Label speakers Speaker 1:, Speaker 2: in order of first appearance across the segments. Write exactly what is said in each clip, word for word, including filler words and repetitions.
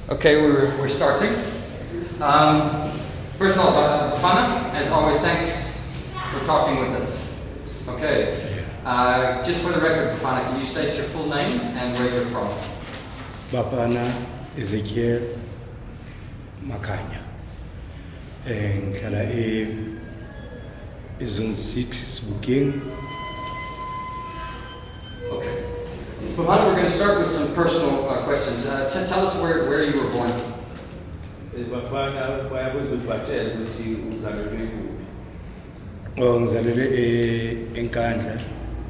Speaker 1: Okay, we're, we're starting. Um, first of all, uh, Bafana, as always, thanks for talking with us. Okay, uh, just for the record, Bafana, can you state your full name and where you're from?
Speaker 2: Bafana Ezekiel Makanya. And Kala is on six booking.
Speaker 1: Okay. Bafana, we're going to start with some personal uh, questions. Uh, t- tell us where, where you were born.
Speaker 3: Bafana, why was with Bachel with you, Uzalebe?
Speaker 2: Oh, Zalebe Enkanda.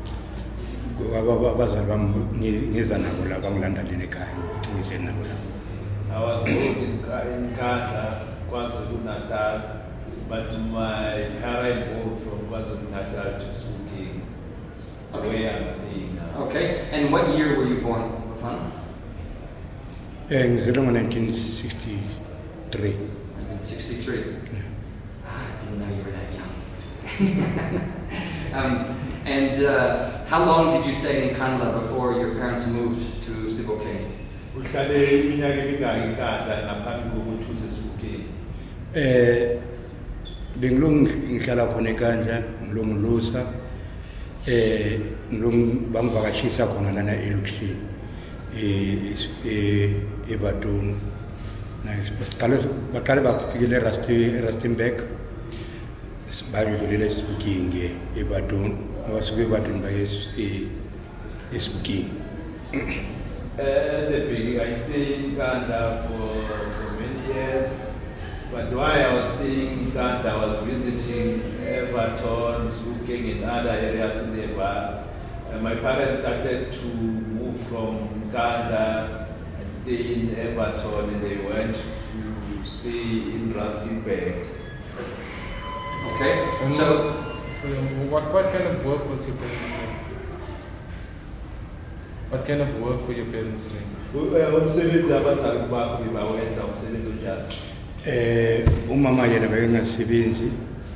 Speaker 3: I was born in Kanda, KwaZulu Natal, but my parents moved from KwaZulu Natal to Spokane,
Speaker 1: Okay.
Speaker 3: where I'm staying now.
Speaker 1: Okay, and what year were you born, Bafana?
Speaker 2: In nineteen sixty-three.
Speaker 1: nineteen sixty-three. Ah, I didn't know you were that young. um, and uh, how long did you stay in Kanla before your parents moved to Sibokane?
Speaker 3: Uhlale iminyaka emingaki eNkandla ngaphambi kokuthi use Spokane?
Speaker 2: Eh bengilung ngihlala khona enkandla ngilungulusa eh ngilung bangivakashisa khona lana elokishini eh eBatoni nice baqale baqale bafikile Rasti Rustenburg bayidlulile eSibukile eBatoni abasuke eBatoni baye eSibukile.
Speaker 3: At the beginning, I stayed in Kanda for, for many years. But while I was staying in Kanda, I was visiting Everton, Spokane, and other areas in the bar. And my parents started to move from Kanda and stay in Everton, and they went to stay in Rustenburg.
Speaker 1: Okay,
Speaker 4: And
Speaker 1: so
Speaker 4: so what, what kind of work was your parents doing? What kind of work were your parents doing?
Speaker 3: Umsebenzi abazali bakho bebawenza umsebenzi onjani?
Speaker 2: Eh umama yena bekengasebenzi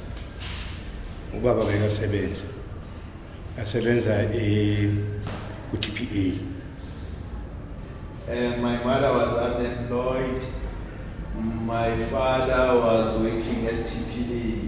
Speaker 2: ubaba bekasebenza asebenza e ku T P A.
Speaker 3: And my mother was unemployed. My father was working at T P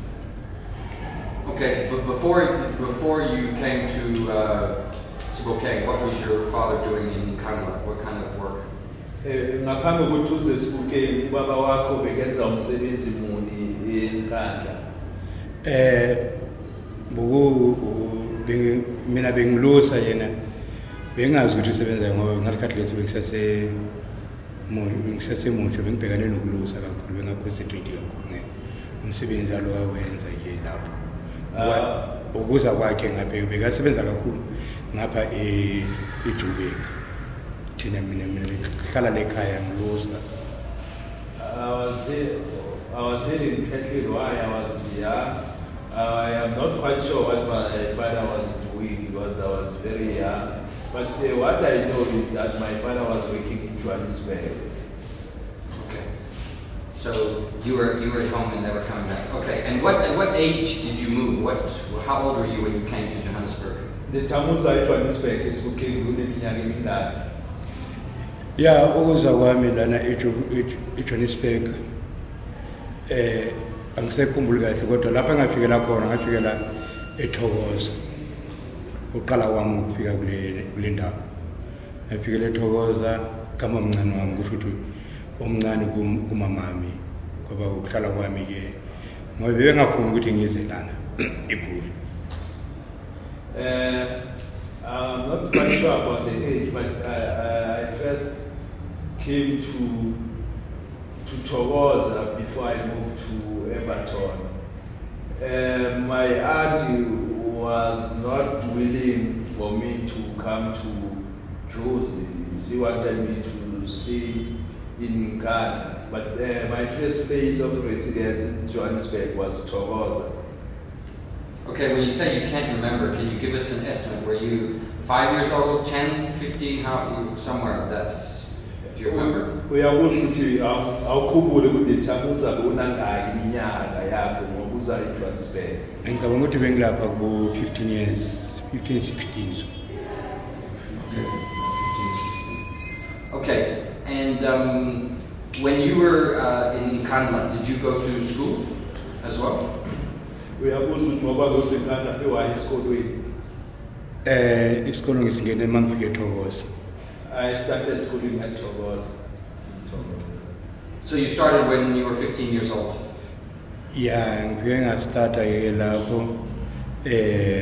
Speaker 1: okay, but before before you came to uh, Sibokane, what was your father doing in Kandla? What kind of work?
Speaker 3: A. Ngaphambi kokuthi uze Spokane, ubaba wakho bekenza umsebenzi muni eNkandla?
Speaker 2: Eh buku mina bengilusa yena bengazi ukuthi usebenza ngoba ngalikhathi leso bengisase mo ngisase mucho bengibhekane nokulusa kakhulu bengaconcentrate kakhulu nge umsebenzi alo awenza nje lapho ukuza kwakhe ngaphe bekasebenza kakhulu ngapha e eJubek thina mina mina ngihlala lekhaya ngilusa.
Speaker 3: I was here, I was here in Ketlin while I was young. I am not quite sure what my father was doing because I was very young. But uh, what I know is that my father was working in Johannesburg.
Speaker 1: Okay, so you were you were at home and they were coming back. Okay, and what at what age did you move? What how old were you when you came to Johannesburg?
Speaker 3: The Tamuza at Johannesburg is working in Johannesburg.
Speaker 2: Ya ukuza kwami lana eJohannesburg eh angisekhumbuli kahle kodwa lapha ngafikela khona ngafikela eThokoza uqala kwami ukufika kule kule ndawo ngafikela eThokoza kama mncane wami kusho ukuthi omncane kumamami ngoba ukuhlala kwami ke ngoba bengafuni ukuthi ngize lana eGoli.
Speaker 3: Uh, I'm not quite sure about the age, but I, I first came to to Thokoza before I moved to Everton. Uh, my aunt was not willing for me to come to Jozi. She wanted me to stay in Ghana. But uh, my first place of residence in Johannesburg was Thokoza.
Speaker 1: Okay, when you say you can't remember, can you give us an estimate? Were you five years old, ten, fifty, how you somewhere that's do you remember?
Speaker 3: Uyakusho ukuthi awukhumbule ukuthi Tamuza unangaki iminyaka yakho ngoba uza eJohannesburg.
Speaker 2: Ngicabanga ukuthi bengilapha ku fifteen years, fifteen sixteen.
Speaker 1: Okay, fifteen, sixteen. Okay, and And um, when you were uh, in Nkandla, did you go to school as well?
Speaker 3: Uyabuza ukuthi ngoba kusenkandla fe waye esikolweni.
Speaker 2: Eh isikolo ngisingene mangifike eThokoza.
Speaker 3: I started schooling at Thokoza.
Speaker 1: So you started when you were fifteen years old?
Speaker 2: Yeah, ngifike ngastarta ke lapho eh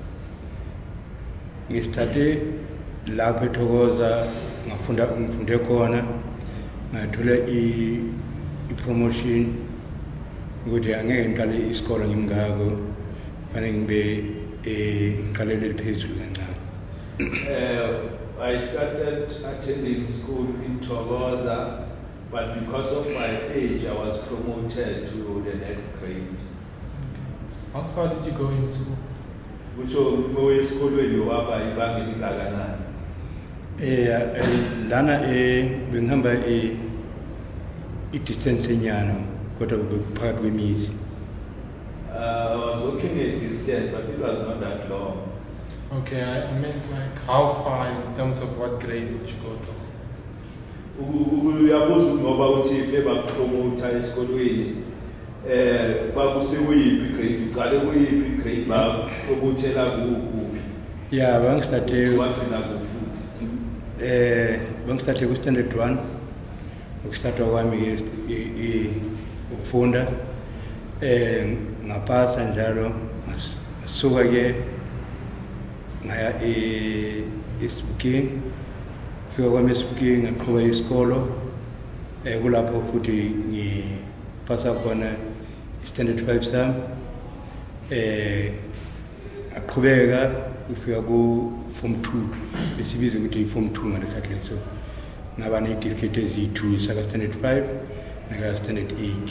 Speaker 2: ngistarte lapho eThokoza ngafunda ngifunde khona ngathola i promotion ukuthi angeke ngiqale isikole ngimngako fanele ngibe eh ngiqalele phezulu kancane.
Speaker 3: Uh, I started attending school in Thokoza, but because of my age, I was promoted to the next grade.
Speaker 4: How far did you go in school?
Speaker 3: Which was school when you were by Ibangani.
Speaker 2: Eh lana eh bengihamba eh I distance enyano kodwa phakathi kwemizi.
Speaker 3: Uh, I was walking a distance, but it was not that long.
Speaker 4: Okay, I meant like how far in terms of what grade did you go to?
Speaker 3: Uyabuza ngoba uthi ife bapromote esikolweni eh bakusewuyiphi grade uqale kuyiphi grade ba promotela kuphi?
Speaker 2: Yeah, bangistate
Speaker 3: wathina kufuthi.
Speaker 2: eh bangistate ku standard one. Ukustarta kwami ke ukufunda eh ngapasa njalo ngasuka ke ngaya e Esibuking fika kwami Esibuking ngaqhubeka isikolo eh kulapho futhi ngipasa khona standard five sam eh aqhubeka ufika ku form two besibiza ukuthi form two ngalekhathi leso ngaba ne-certificate eziyi-two saka standard five naka standard eight.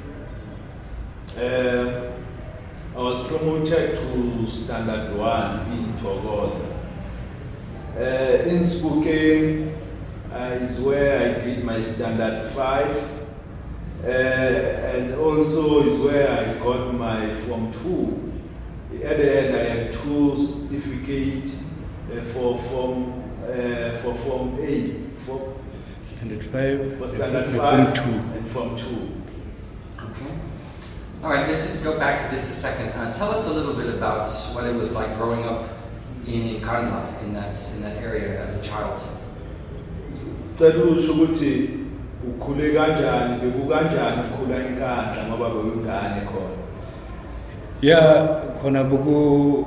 Speaker 3: Uh, I was promoted to standard one in Thokoza. Uh, in Esibuking uh, is where I did my standard five, uh, and also is where I got my form two. At the end, I had two certificates uh, for form uh, for form eight, for
Speaker 2: standard five,
Speaker 3: for standard
Speaker 2: and
Speaker 3: five,
Speaker 2: form two.
Speaker 3: and form two.
Speaker 1: Okay. All right, let's just go back just a second. Uh, tell us a little bit about what it was like growing up in Nkandla, in that in that area as a child.
Speaker 3: Sicela usho ukuthi ukhule kanjani bekukanjani ukukhula eNkandla ngoba bewungane khona.
Speaker 2: Yeah, khona buku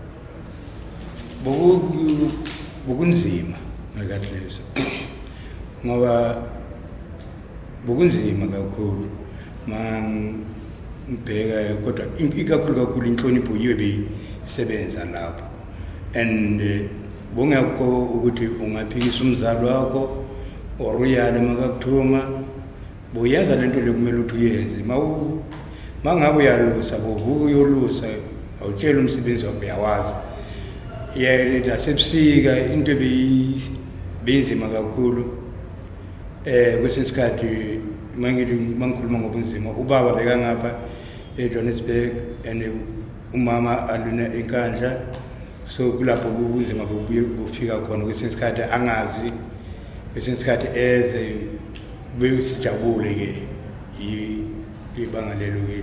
Speaker 2: buku bukunzima ngakathi leso. Ngoba bukunzima kakhulu mang ngibheka kodwa ikakhulu kakhulu inhlonipho yiyo beyisebenza lapho and bongakho ukuthi ungaphikisa umzali wakho or uyale makakuthuma boyenza lento lekumele ukuthi uyenze mawu mangabe uyalusa bovuka uyolusa awutshela umsebenzi wakho uyawazi yena lasebusika into beyinzima kakhulu eh kwesinye isikhathi mangithi mangikhuluma ngobunzima ubaba beka ngapha eJohannesburg and umama aluna eNkandla so kulapho ubunzima bobuye bufika khona kwesinye isikhathi angazi kwesinye isikhathi eze besijabule ke ibanga lelo ke.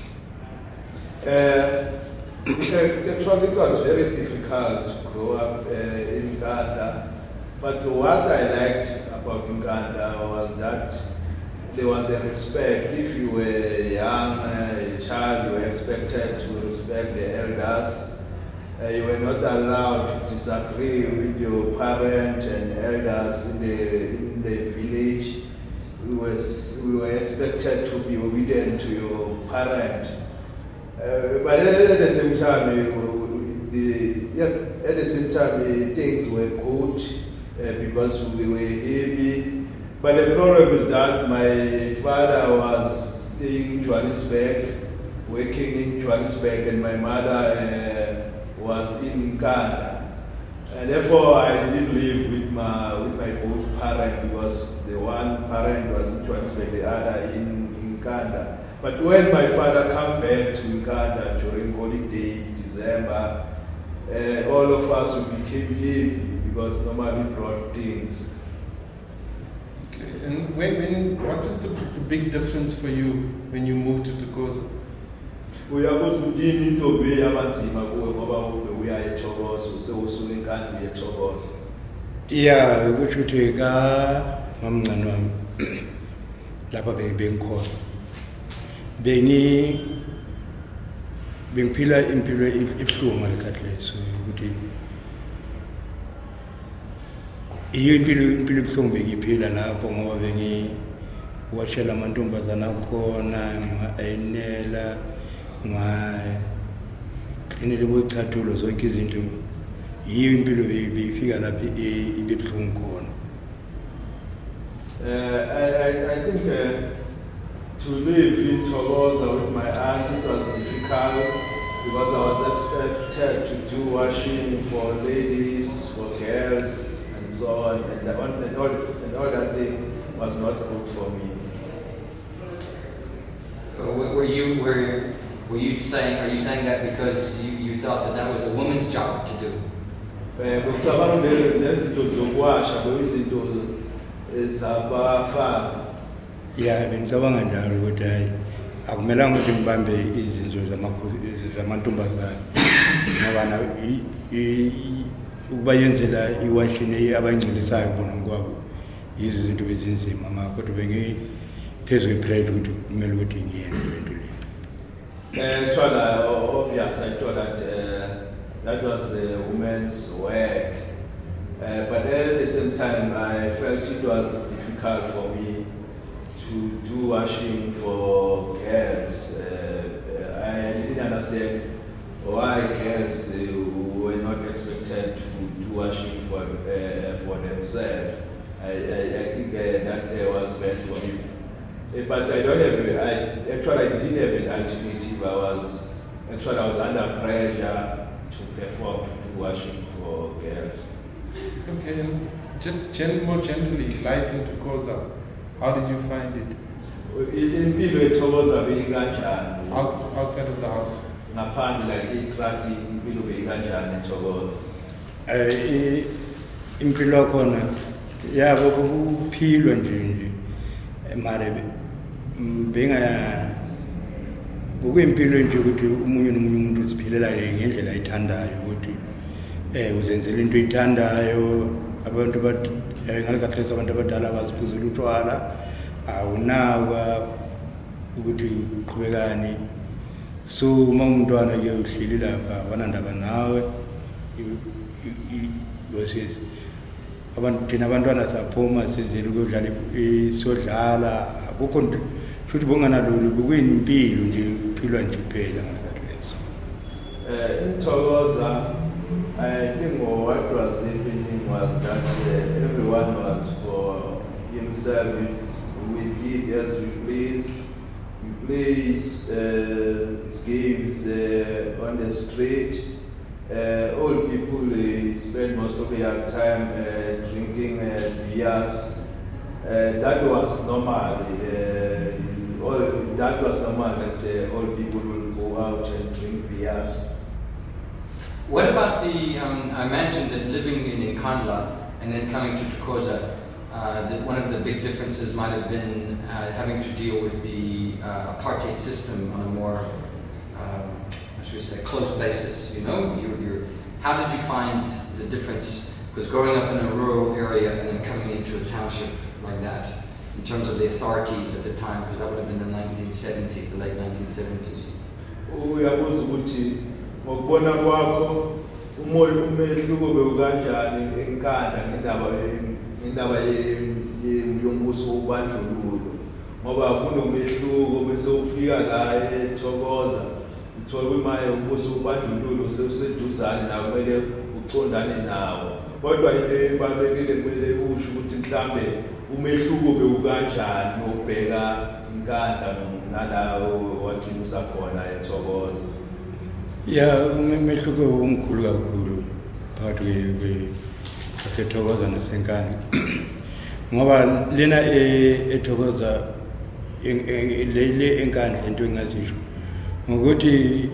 Speaker 3: Uh, actually, it was very difficult to grow up uh, in Nkandla, but what I liked about Nkandla was that there was a respect. If you were young, uh, a child, you were expected to respect the elders. Uh, you were not allowed to disagree with your parent and elders in the in the village. We was we were expected to be obedient to your parent. Uh, but at the same time, uh, the yeah, at the same time, uh, things were good uh, because we were happy. But the problem is that my father was staying in Johannesburg, working in Johannesburg, and my mother uh, was in Nkandla. And therefore, I did live with my with my both parents because the one parent was in Johannesburg, the other in in Nkandla. But when my father came back to Nkandla during holiday, December, uh, all of us became happy because normally brought things.
Speaker 4: when, when, what was the, the big difference for you when you moved to Thokoza?
Speaker 3: Uyabuza ukuthi yini into beyabanzima kuwe ngoba ube uya eThokoza usewusuka enkani uya eThokoza.
Speaker 2: Yeah, ukuthi uthi ka mamncane wami lapha bengikhona. Bengi bengiphila impilo ebuhlungu ngalekhathi leso ukuthi iyo impilo impilo ebuhlungu bengiphila lapho ngoba bengi washela amantombazana khona ayinela nga klinele bochatulo zonke izinto iyo impilo befika lapha ibebuhlungu khona.
Speaker 3: Uh, I, I, I think uh, to live in Thokoza with my aunt, it was difficult because I was expected to do washing for ladies, for girls, and so on, and, the, and, all, and all that thing was not good for me.
Speaker 1: Uh, were you were were you saying? Are you saying that because you, you thought that that was a woman's job to do?
Speaker 2: Yeah, bengicabanga njalo ukuthi hayi akumelanga ukuthi ngibambe izinto zamakhosi zamantombazana ngoba na ukuba yenzela iwashini abangcilisayo bona ngokwabo izinto bezinzima mama kodwa bengiphezwe ipride ukuthi kumele ukuthi ngiyenze lento le.
Speaker 3: Actually, obvious, I thought that uh, that was the woman's work, uh, but at the same time I felt it was difficult for me to do washing for girls. Uh, I didn't understand why girls uh, were not expected to do washing for uh, for themselves. I, I, I think uh, that uh, was bad for me. Uh, but I don't have. I actually I didn't have an alternative. I was actually I was under pressure to perform to do washing for girls.
Speaker 4: Okay, and just gen- more generally, life in Thokoza. How did you find it?
Speaker 3: Impilo eThokoza beyikanjani?
Speaker 4: Outside of the house.
Speaker 3: Ngaphandle like ikrati impilo beyikanjani eThokoza?
Speaker 2: Eh impilo khona yabo kuphilwa nje nje mare benga ngokwempilo nje ukuthi umunye nomunye umuntu uziphilela ngendlela ayithandayo ukuthi eh uzenzela into oyithandayo abantu bathi ngalekhathi abantu abadala baziphuzela utshwala awunawa ukuthi uqhubekani so uma umntwana ke uhleli lapha wanandaba nawe yosisi abantu thina abantwana saphuma sizele ukudlala isodlala akukho futhi bongana lolu kuyimpilo nje uphilwa nje phela ngalekhathi leso.
Speaker 3: Uh, in Thokoza, I think what was happening was that uh, everyone was for himself. We, we did as we please. We play uh, games uh, on the street. Uh, old people uh, spend most of their time uh, drinking uh, beers. Uh, that was normal. Uh, all, that was normal that uh, old people will go out and drink beers.
Speaker 1: What about the, um, I imagine that living in Nkandla and then coming to Thokoza, uh, that one of the big differences might have been uh, having to deal with the uh, apartheid system on a more, um, I should say, close basis, you know? You, you're, how did you find the difference? Because growing up in a rural area and then coming into a township like that, in terms of the authorities at the time, because that would have been the nineteen seventies, the late nineteen seventies.
Speaker 3: Uyabuza ukuthi ngokubona kwakho umehluko bewukanjani enkandla ngendaba ngendaba yombuso wobandlululo ngoba kunomehluko bese ufika la eThokoza uthola imali yombuso wobandlululo sewuseduzane nawe kumele ucondane nawo kodwa into ebalekile kumele usho ukuthi mhlambe umehluko bewukanjani obheka inkandla nalawo wathi usakhona eThokoza.
Speaker 2: Yeah, umehluko omkhulu kakhulu phakathi kwe eThokoza nasenkandla ngoba lena eThokoza le enkandla into engazisho ngokuthi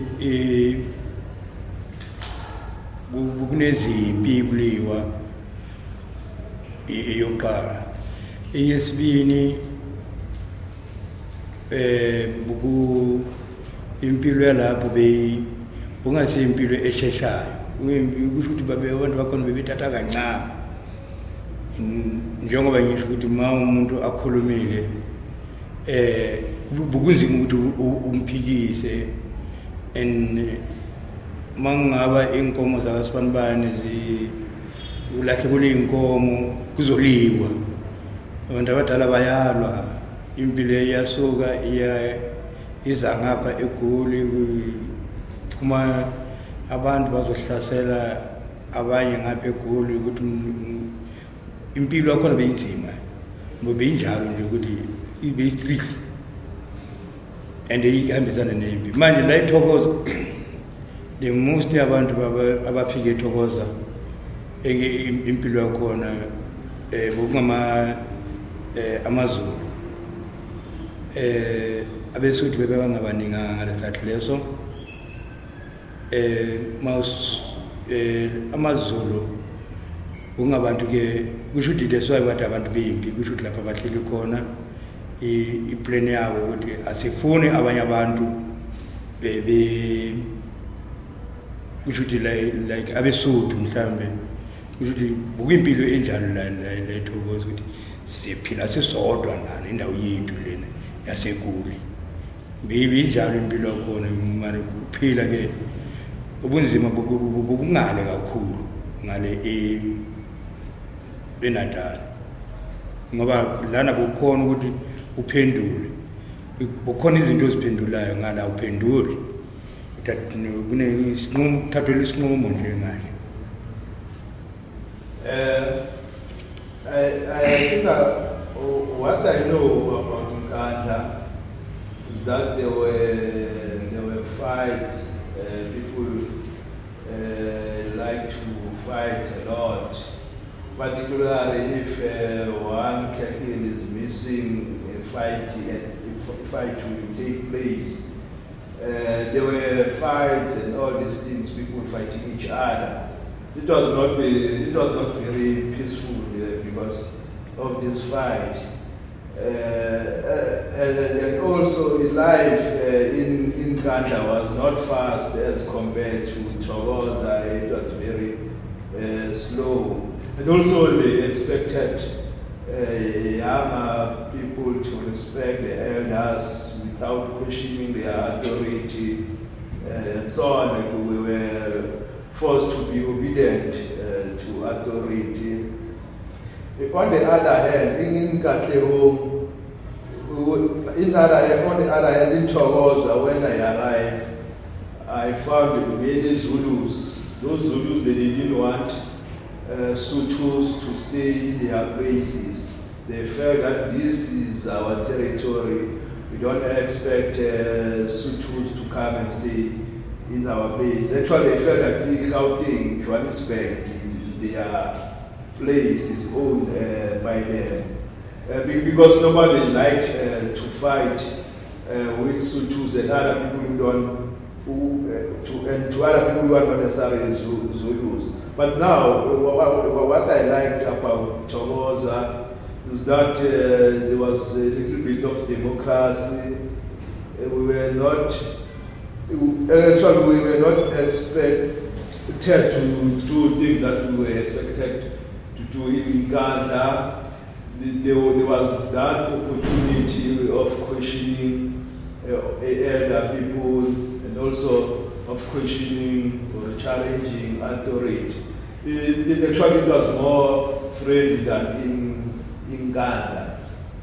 Speaker 2: kunezimpi kuliwa eyoqala Eyesibini eh buku impilo yalapho be ungase impilo esheshayo kusho ukuthi babe abantu bakhona bebethatha kancane njengoba ngisho ukuthi ma umuntu akhulumile eh bukunzima ukuthi umphikise en mangaba inkomo zakasibanibane zi ulahle kule inkomo kuzoliwa abantu abadala bayalwa impilo iyasuka iya iza ngapha eGoli kuma abantu bazohlasela abanye ngapha eGoli ukuthi impilo yakhona beyinzima ngoba injalo nje ukuthi ibe strict and ihambisana nempi manje la iThokoza the most abantu abafike eThokoza eke impilo yakhona eh bokungama eh amaZulu eh abesuthi bebe bangabaninga ngalesikhathi leso eh mas eh amaZulu ungabantu ke kusho ukuthi leswaye bathi abantu beyimpi kusho ukuthi lapha bahleli khona iplan yabo ukuthi asifuni abanye abantu bebe kusho ukuthi like abeSuthu mhlambe kusho ukuthi bukimpilo enjalo la la eThokoza ukuthi siphila sisodwa nani indawo yethu lena yaseGoli bibi injalo impilo khona manje kuphila ke ubunzima bokungale kakhulu ngale e benadala ngoba lana bukhona ukuthi uphendule bukhona izinto eziphendulayo ngala uphendule kune isinqumo thathelwe isinqumo nje ngale
Speaker 3: uh I I think uh, what I know about Nkandla is that there were there were fights. Uh, people uh, like to fight a lot, particularly if uh, one Catholic is missing, a fight a fight will take place. Uh, there were fights and all these things, people fighting each other. It was not the, it was not very peaceful uh, because of this fight. Uh, uh, and, and also life uh, in in Nkandla was not fast as compared to Thokoza. It was very uh, slow, and also they expected uh, younger people to respect the elders without questioning their authority uh, and so on. Like we were forced to be obedient uh, to authority. On the other hand, in Katlehong, in other, on the other hand, in Thokoza, when I arrived, I found many Zulus. Those Zulus, they didn't want uh, Sutus to stay in their places. They felt that this is our territory. We don't expect uh, Sutus to come and stay in our base. Actually, they felt that Gauteng, Johannesburg is their place, is owned uh, by them. Uh, because nobody liked uh, to fight uh, with Sutus and other people who don't, who, uh, to, and to other people who are not necessarily Zulus. But now, what I liked about Thokoza is that uh, there was a little bit of democracy. Uh, we were not, actually, we were not expected to do things that we were expected to do in Nkandla. There was that opportunity of questioning uh, elder people and also of questioning or challenging authority. It, it actually was more friendly than in, in Nkandla.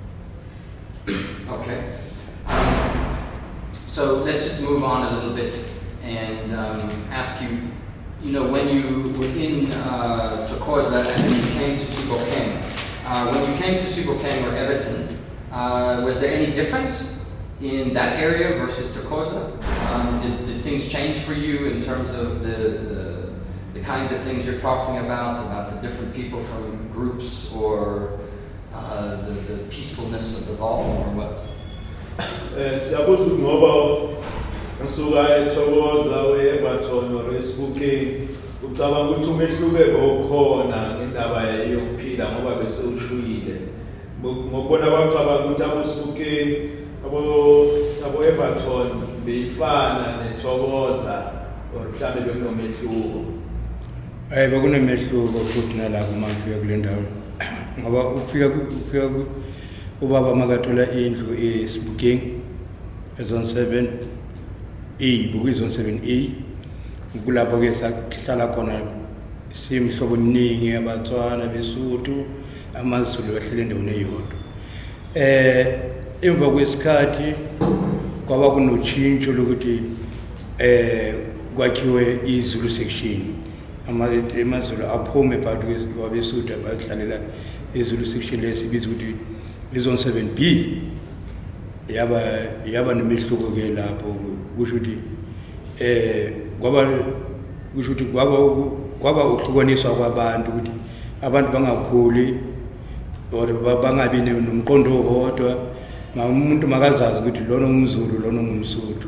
Speaker 1: Okay. Um, so let's just move on a little bit and um, ask you, you know, when you were in uh, Thokoza and then you came to Sebokeng, uh, when you came to Sebokeng or Everton, uh, was there any difference in that area versus Thokoza? Um, did, did things change for you in terms of the, the, the kinds of things you're talking about, about the different people from groups or uh, the, the peacefulness of the Vaal or what?
Speaker 3: Siyabonga ukuthi ngoba ngisuka eThokoza we-Everton or eSebokeng ucabanga ukuthi umehluko okhona ngendaba yokuphila ngoba bese ushuyile ngobona abacabanga ukuthi aboSibukeng abo abo Everton beyifana neThokoza or mhlambe bekunomehluko.
Speaker 2: Eh bekunomehluko futhi nalapho manje kule ndawo ngoba ufika ufika ubaba makathola indlu eSibukeng ezone seven A bukuzone seven A kulapho ke sahlala khona simhlobo eminingi abaTswana beSuthu amaZulu bahlele endaweni eyodwa. Eh emva kwesikhathi kwaba kunotshintsho lokuthi eh kwakhiwe iZulu section amaZulu aphume phakathi kwabeSuthu abahlalela iZulu section lesibizwa ukuthi izone seven B yaba yaba nemihluko ke lapho kusho ukuthi eh kwaba kusho ukuthi kwaba kwaba ukuhlukaniswa kwabantu ukuthi abantu bangakhuli or bangabi nomqondo owodwa umuntu makazazi ukuthi lona ngumZulu lona ngumSuthu.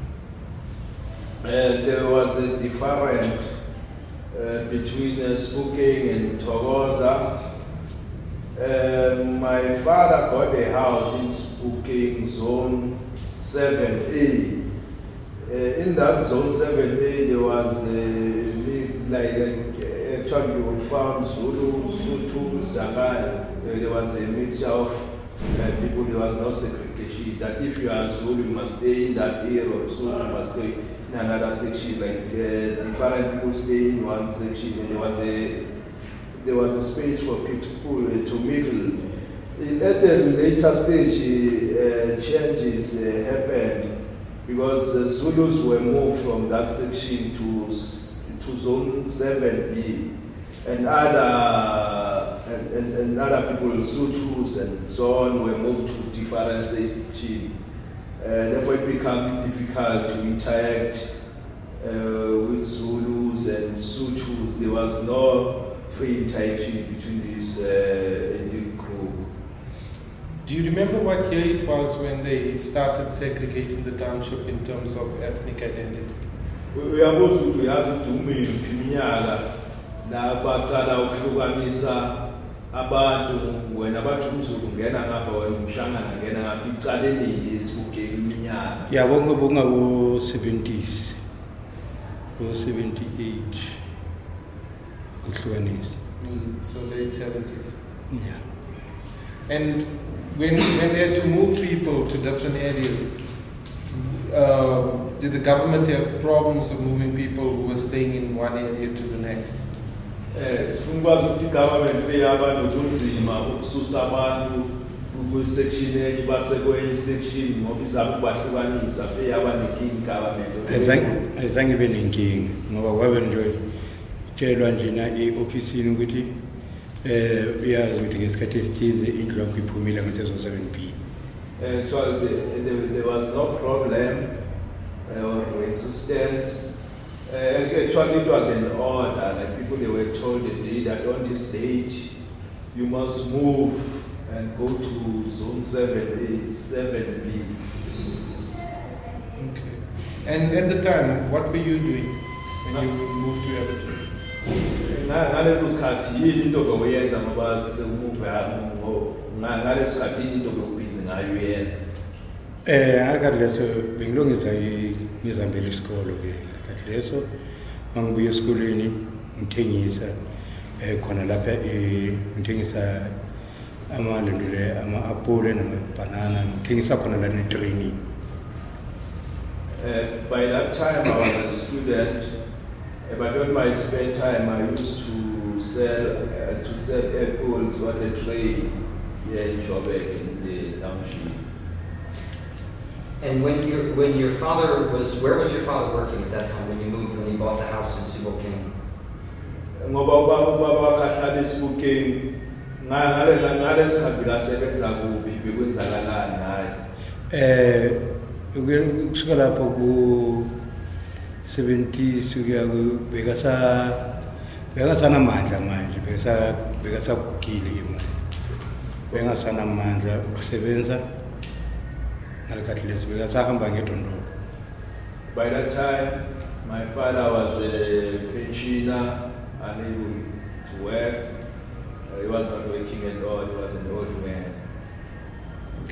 Speaker 3: Uh, there was a difference uh, between uh, Sebokeng and Thokoza. Uh, my father got a house in Sebokeng zone seven A. Uh, in that zone seven A, there was a like uh, actually you would find Zulu, Sotho, Zagala. Uh, there was a mixture of uh, people. There was no segregation. That if you are Zulu, you must stay in that area, or Sotho must stay in another section. Like uh, different people stay in one section. And there was a there was a space for people uh, to mingle. At the later stage, uh, changes uh, happened because the Zulus were moved from that section to to zone seven B, and other and, and, and other people, Sothos and so on, were moved to different sections. Uh, therefore, it became difficult to interact uh, with Zulus and Sothos. There was no free interaction between these uh, ethnic groups.
Speaker 4: Do you remember what year it was when they started segregating the township in terms of ethnic identity?
Speaker 3: Uyabuza ukuthi uyazi ukuthi umiphi iminyaka la baqala ukuhlukanisa abantu wena bathi umZulu ngena ngapha wena umshangana ngena ngapha icala eningi esibukeka iminyaka.
Speaker 2: Yeah, bonke bongabo seventies. Bo seventy-eight. Kuhlukanisa.
Speaker 4: Mm, so late seventies.
Speaker 2: Yeah.
Speaker 4: And when when they had to move people to different areas, uh, did the government have problems of moving people who were staying in one area to the next?
Speaker 3: Eh, sifungwazi ukuthi government fe abantu kunzima ukususa abantu ku-section enye base kwenye section ngoba izama ukubahlukanisa fe abanenkinga government.
Speaker 2: Azange ibe nenkinga ngoba kwabe nje tshelwa nje na e-ofisini ukuthi eh uyazi ukuthi ngesikhathi esithize indlu yakho iphumile ngasezo seven B.
Speaker 3: Actually, there, there was no problem uh, or resistance. Uh, actually, it was an order. Like people, they were told the day that on this date, you must move and go to zone seven A, seven B.
Speaker 4: Okay. And at the time, what were you doing when you moved to Everton?
Speaker 3: Ngaleso sikhathi yini into bekuyenza ngoba sisemove ngaleso sikhathi yini into bekubhizi ngayo yenza.
Speaker 2: Eh akade leso bengilungisa ngizambela isikolo ke akade leso mangibuye esikoleni ngithengisa eh khona lapha eh ngithengisa amalendule ama apple nama banana ngithengisa khona la ne training.
Speaker 3: Uh, by that time I was a student, uh, but on my spare time I used to sell uh, to sell apples on the train here in Joburg in the township.
Speaker 1: And when your when your father was, where was your father working at that time when you moved, when you bought the house in Sebokeng?
Speaker 3: Ngoba ubaba ubaba wakhahlala eSebokeng ngale ngale sikhathi kasebenza kuphi bekwenzakalani naye.
Speaker 2: Eh ukusuka lapho ku seventies ukuya bekasa bekasana amandla manje bekasa bekasakugile yimo bekasana amandla ukusebenza ngalekhathi leso bekasahamba ngedondolo.
Speaker 3: By that time my father was a pensioner, unable to work. Uh, he was not working at all. He was an old man.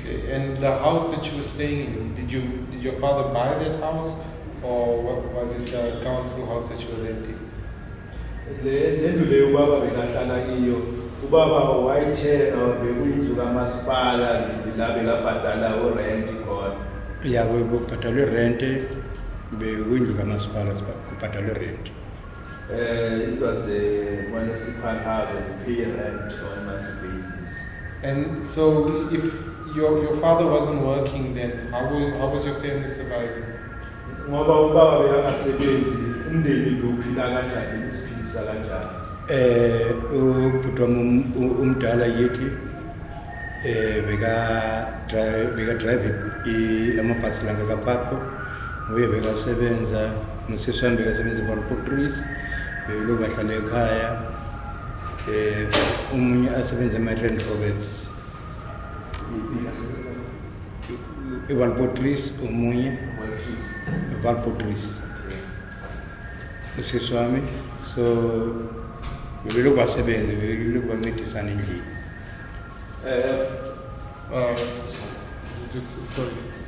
Speaker 4: Okay, and the house that you were staying in, did you did your father buy that house, or what, was it a council house that you were renting?
Speaker 3: Le lendlu leyo ubaba bekahlala kiyo. Ubaba wayithenga bekuyindlu kamasipala la bekabhadala urent khona.
Speaker 2: Ya kubhadalwe rent bekuyindlu kamasipala kubhadalwe rent.
Speaker 3: Uh, it was a municipal house and pay rent on a monthly basis.
Speaker 4: And so, if your your father wasn't working, then how was how was your family surviving?
Speaker 3: Ngoba ubaba bekangasebenzi umndeni lophila kanjani isiphilisa kanjani?
Speaker 2: Eh ubhuti umdala yithi eh beka drive beka drive i amabhasi la kaPhapho uye bekasebenza nosisi wami bekasebenza eValpotris belo bahlala ekhaya eh umunye asebenza eMarine Roberts
Speaker 3: Bekasebenza
Speaker 2: eValpotris umunye
Speaker 3: Valtris.
Speaker 2: Valpotris usisi wami so belo basebenza belo bancedisana endlini.
Speaker 3: Eh
Speaker 4: Uh, just sorry.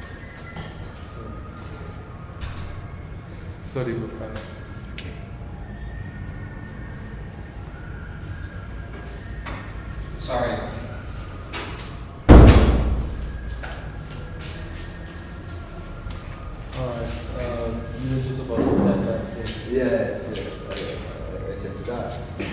Speaker 4: Sorry, Bafana.
Speaker 2: Okay.
Speaker 1: Sorry.
Speaker 5: Alright, uh, you were just about to start that scene.
Speaker 3: yes, yes, I, I, I can start.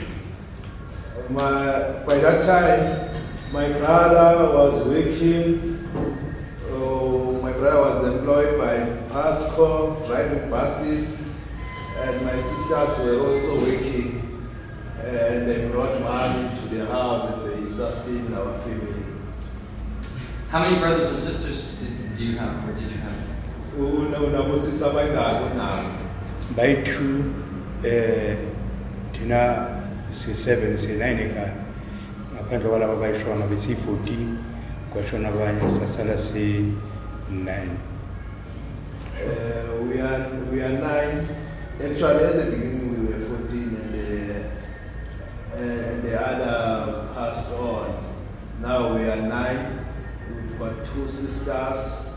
Speaker 3: My by that time my brother was working. Oh, my brother was employed by Pathco, driving buses, and my sisters were also working. And they brought money to the house and they sustained our family.
Speaker 1: How many brothers and sisters did, do you have, or did you have?
Speaker 3: Una unabusisa bangaki nami?
Speaker 2: By two, eh, tina si seven, si nine ekhaya. Ngaphandle kwalaba bayishona besi fourteen, kwashona abanye sasala si nine.
Speaker 3: Uh, we are we are nine. Actually, at the beginning we were fourteen, and the uh, and the other passed on. Now we are nine. We've got two sisters.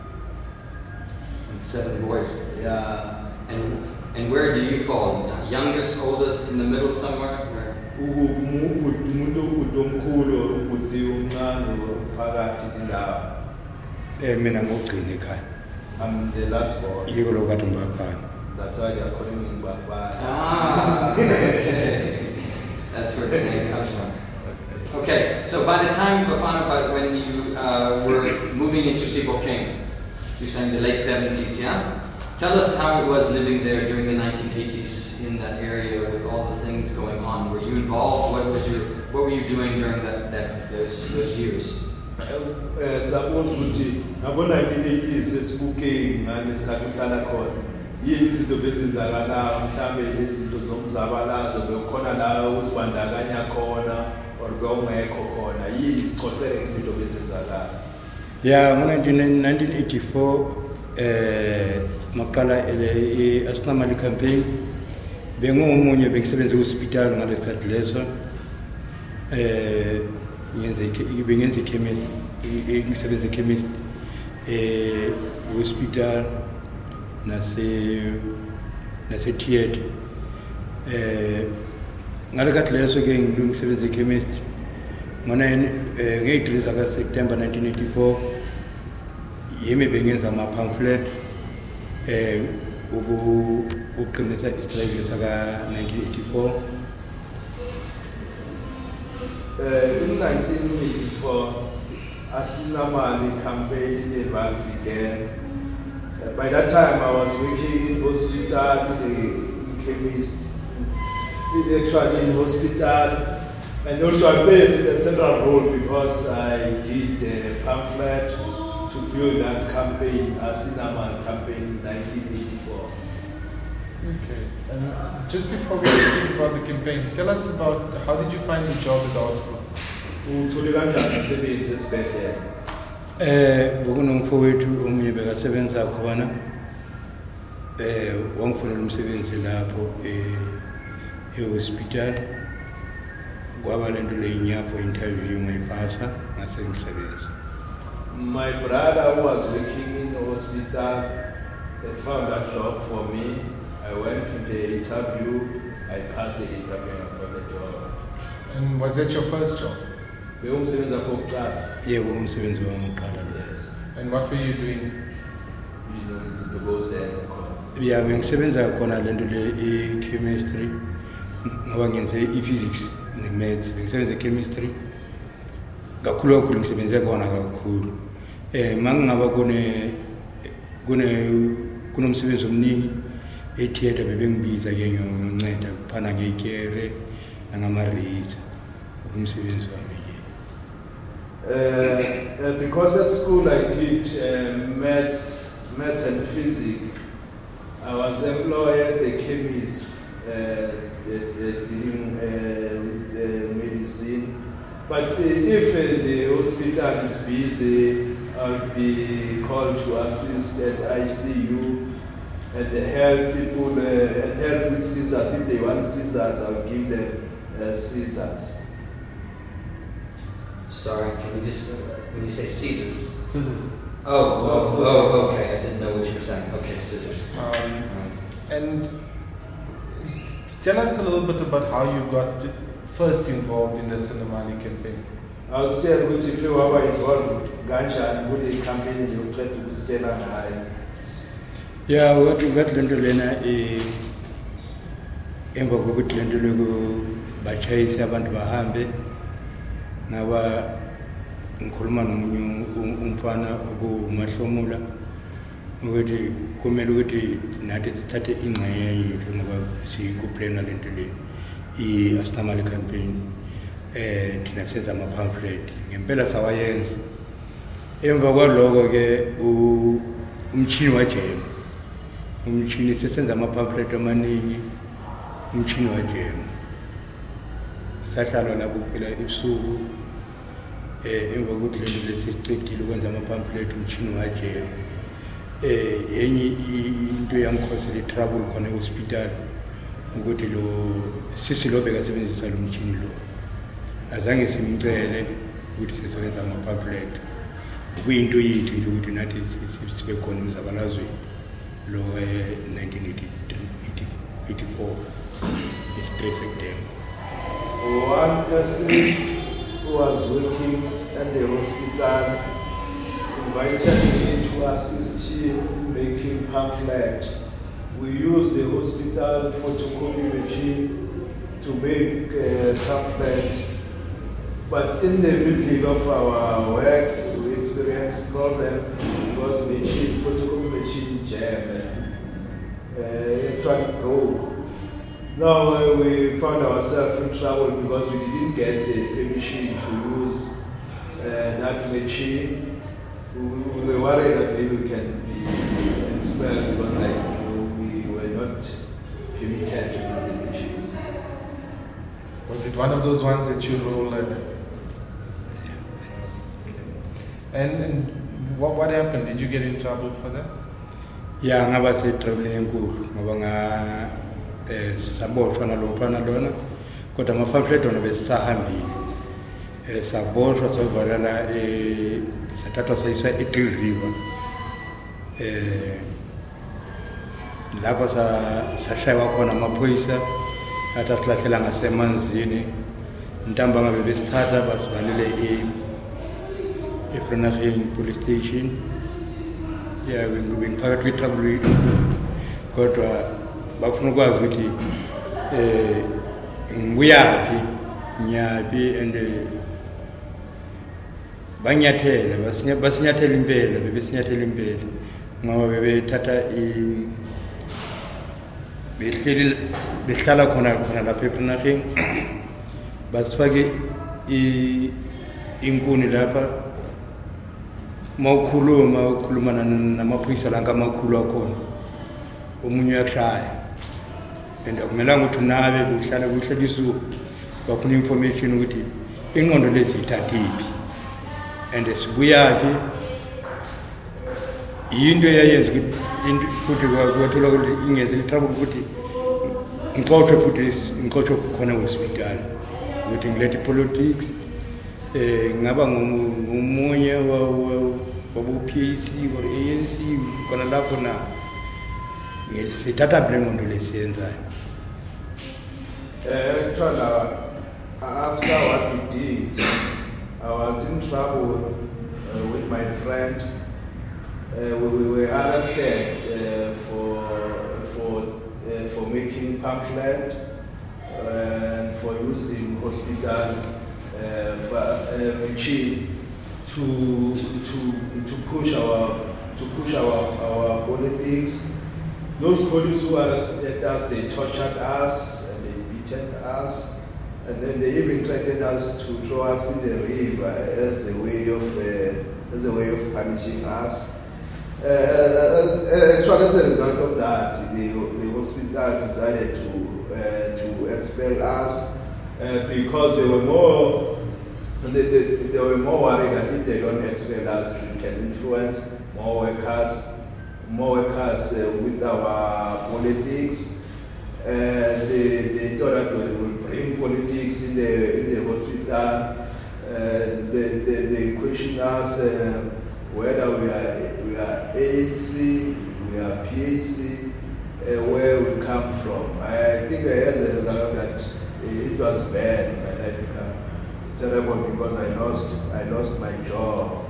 Speaker 1: And seven boys.
Speaker 3: Yeah.
Speaker 1: And, and where do you fall? Youngest, oldest, in the middle somewhere? Where?
Speaker 3: Umuntu omkhulu ubhuti omncane phakathi indawo.
Speaker 2: Eh mina ngogcina ekhaya.
Speaker 3: I'm the last born.
Speaker 2: Yiko lokwathi ngibafana.
Speaker 3: That's why they are calling me Bafana.
Speaker 1: Ah, okay. That's where the name comes from. Okay, so by the time, Bafana, by when you uh, were moving into Sebokeng, you're saying the late seventies, yeah? Tell us how it was living there during the nineteen eighties in that area with all the things going on. Were you involved? What was your, what were you doing during that, that those, those years?
Speaker 3: Eh suppose ukuthi ngabo nineteen eighties esibukeni ngane sinakuhlala khona yini izinto bezenzakala mhlambe lezinto zomzabalazo bekhona la usibandakanya khona or bewungekho khona yini sichothele izinto bezenzakala.
Speaker 2: Yeah, in nineteen eighty-four eh maqala ele Asnamali campaign bengomunye bekisebenza hospital ngalesikhathi leso eh ngenze bengenza chemist ngisebenza chemist eh hospital nase nase theater eh ngalekhathi leso ke ngilungisebenza chemist ngona nge-three zaka September nineteen eighty-four yimi bengenza ama pamphlet eh ubu uqinisa istrike saka nineteen eighty-four.
Speaker 3: Uh, in nineteen eighty-four, Asinamali campaign in Nepal began. Uh, by that time, I was working in hospital, in the chemist, actually in hospital, and also I played a central role because I did a pamphlet to build that campaign, Asinamali campaign in nineteen eighty-four.
Speaker 4: Okay. And just before we speak about the campaign, tell us about how did you find the job at the hospital?
Speaker 3: Uthole kanjani umsebenzi esibhedlela?
Speaker 2: Eh ngokunomfowethu omunye bekasebenza khona eh wangifunela umsebenzi lapho eh e-hospital kwaba lento leyinyapho interview ngayipasa ngase ngisebenza.
Speaker 3: my brother who was working in the hospital had found a job for me. I went to the interview. I passed the interview and got the job.
Speaker 4: And was that your first job?
Speaker 3: Beumsebenza kokuqala.
Speaker 2: Yebo umsebenzi wami uqala.
Speaker 3: Yes.
Speaker 4: And what were you doing?
Speaker 3: You know, it's the both ends and corner.
Speaker 2: Yeah, bengisebenza khona lento le i-chemistry ngoba ngenze i-physics ne-maths. Bengisebenza i-chemistry kakhulu kakhulu ngisebenze khona kakhulu. Eh mangingaba kune kune kunomsebenzi omningi e-theater bebengibiza ke ngiyonceda kuphana ngekere nangamarisa umsebenzi wami.
Speaker 3: Uh, uh, because at school I did uh, maths, maths and physics. I was employed at the chemist uh, the, the dealing uh, with uh, medicine. But uh, if uh, the hospital is busy, I'll be called to assist at I C U and help people uh, and help with scissors. If they want scissors, I'll give them uh, scissors.
Speaker 1: Sorry, can you just, when you say scissors?
Speaker 4: Scissors.
Speaker 1: Oh, oh, oh, okay, I didn't know what you were saying. Okay, scissors.
Speaker 4: Um, and tell us a little bit about how you got first involved in the Sinamali campaign.
Speaker 3: I was still with if you were involved Ganja and with the campaign you tried to stay on high.
Speaker 2: Yeah, what you got lento lena e emva kokuthi lento loku bachayisa abantu bahambe ngaba ngikhuluma nomunye umfana ukumahlomula ukuthi kumele ukuthi nathi sithathe ingxenye yethu ngoba sikuplana lento le i-Astamali campaign eh thina senza ama pamphlet ngempela sawayenza emva kwaloko ke umchini wajema umchini sesenza ama pamphlet amaningi umchini wajema sahlala lapho phela ebusuku eh emva kokuthi lento lesicedile ukwenza ama pamphlet umchini wajema eh yenye into yangikhosela trouble khona e-hospital ukuthi lo sisi lo bekasebenzisa lo mchini lo azange simcele ukuthi sisebenza ama pamphlet kuyinto yethu nje ukuthi nathi sibe khona emzabalazweni lo nineteen eighty-four is three September.
Speaker 3: One person who was working at the hospital invited me to assist him making pamphlet. We used the hospital photocopy machine to make a pamphlet. But in the middle of our work, we experienced problem because machine, photocopy machine jammed and uh, electronic broke. Now uh, we found ourselves in trouble because we didn't get the permission to use uh, that machine. We, we were worried that maybe we can be expelled because like, you know, we were not permitted to use the machine.
Speaker 4: Was it one of those ones that you roll in? And, and what, what happened? Did you get in trouble for that?
Speaker 2: Yeah, ngaba se traveling enkulu ngoba nga eh saboshwa nalomfana lona kodwa ama pamphlet ona besahambile eh saboshwa sovalala eh sathatha sayisa e-Deal River eh lapho sa sashaywa khona amaphoyisa athi asilahlela ngasemanzini intamba ngabe besithatha basivalele e ePronaching police station. Yeah, bengiphakathi kwetrouble kodwa bafuna ukwazi ukuthi eh ngiyaphi nyaphi and banyathela basinyathela impela bebesinyathela impela ngoba bebethatha i behleli behlala khona khona lapha ePronaching basifake i inkuni lapha mawukhuluma ukhuluma namaphoyisa la ngamakhulu akhona omunye uyashaya and akumelanga ukuthi nabe uhlala kuhlelisu bafuna information ukuthi ingqondo lezi ithathiphi and sibuyaphi into yayenza ukuthi futhi kwathola ukuthi ingeze litrouble ukuthi ngixoxe futhi ngixoxe khona hospital ukuthi ngilethe politics eh ngaba ngomunye wa babu P A C or A N C khona lapho na ngesithatha blame ngondo lesiyenzayo.
Speaker 3: Uh, actually, uh, after what we did, I was in trouble uh, with my friend. Uh, we, we were arrested uh, for for uh, for making pamphlet and uh, for using hospital uh, for, uh, machine to to to push our to push our our politics. Those police who arrested us, they tortured us and they beaten us, and then they even threatened us to throw us in the river as a way of uh, as a way of punishing us. Uh, uh, actually, as a result of that, the, the hospital decided to uh, to expel us uh, because they were more they, they, they were more worried that if they don't expel us, we can influence more workers, more workers uh, with our politics. Uh, they, they thought that they would bring politics in the in the hospital. Uh, they, they, they questioned us uh, whether we are we are A N C, we are P A C, uh, where we come from. I think as a result of that, it was bad. My life became terrible because I lost I lost my job.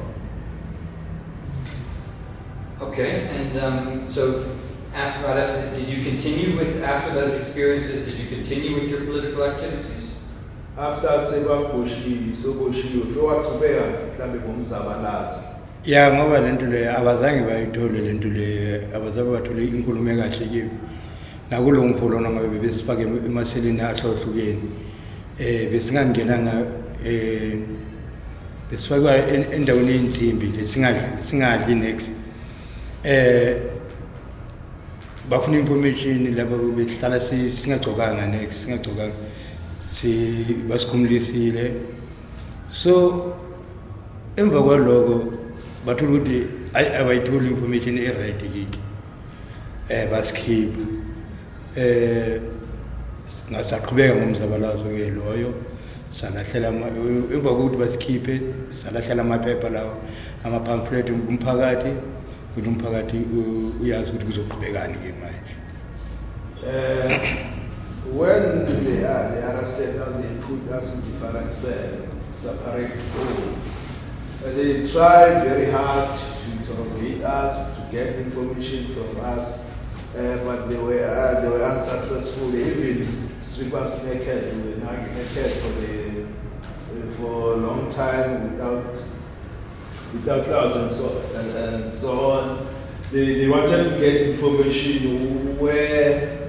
Speaker 1: Okay, and um, so after right after, did you continue with after those experiences? Did you continue with your political activities?
Speaker 3: After sebaboshiwe soboshiwe fewaqhubeka mhlambe ngomzabalazo.
Speaker 2: Ya ngoba lento le abazange bayithole lento le abazabe bathole inkulumo ekahle kimi nakulo mfulo ngoba besifake emaseleni ahlohlukene eh besingangenanga eh besifaka endaweni yensimbi lesingadli singadli next eh bafuna information lapho behlala singagcokanga next singagcokanga si basikhumulisile so emva kwaloko bathola ukuthi abayitholi information e-right kithi eh basikhipha eh ngasaqhubeka ngomzabalazo ke loyo salahlela emva kokuthi basikhiphe salahlela amaphepha lawo ama-pamphlet umphakathi ukuthi umphakathi uyazi ukuthi kuzoqhubekani ke manje.
Speaker 3: When they, uh, they arrested us, they put us in different cells, separate room. Uh, they tried very hard to interrogate us, to get information from us, uh, but they were uh, they were unsuccessful. They even stripped us naked. We were naked for the uh, for a long time without without clothes and so and, and so on. They they wanted to get information where.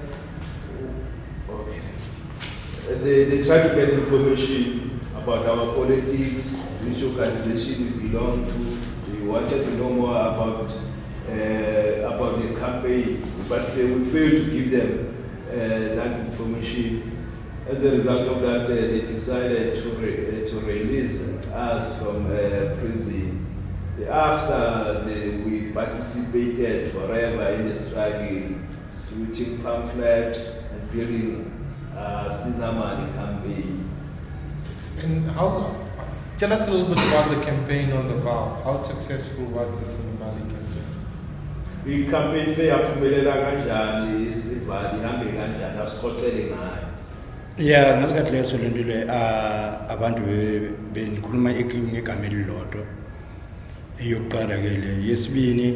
Speaker 3: They, they try to get information about our politics, which organization we belong to. They wanted to know more about uh, about the campaign, but they will fail to give them uh, that information. As a result of that, uh, they decided to re- uh, to release us from uh, prison. After the, we participated forever in the struggle, distributing pamphlets and building Uh, Sinamani campaign.
Speaker 4: And how? Tell us a little bit about the campaign on the Val. How successful was the Sinamani campaign?
Speaker 3: The campaign fe yaphumelela kanjani isivali ihambe kanjani asikhotele ngayo.
Speaker 2: Yeah, ngalikathi leso lento le abantu benikhuluma ngegama elilodwa. Eyokuqala ke le yesibini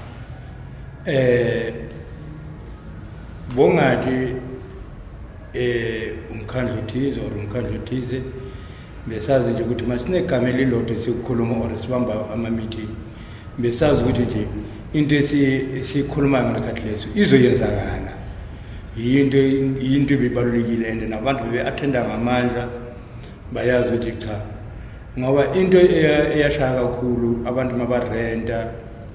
Speaker 2: eh bongathi eh umkhandlu thize or umkhandlu thize besazi nje ukuthi masinegama elilodwa sikukhuluma or sibamba ama meeting besazi ukuthi nje into esikhuluma ngalokhathi leso izoyenzakala into into ebibalulekile and nabantu beattenda ngamandla bayazi ukuthi cha ngoba into eyashaya kakhulu abantu mabarenta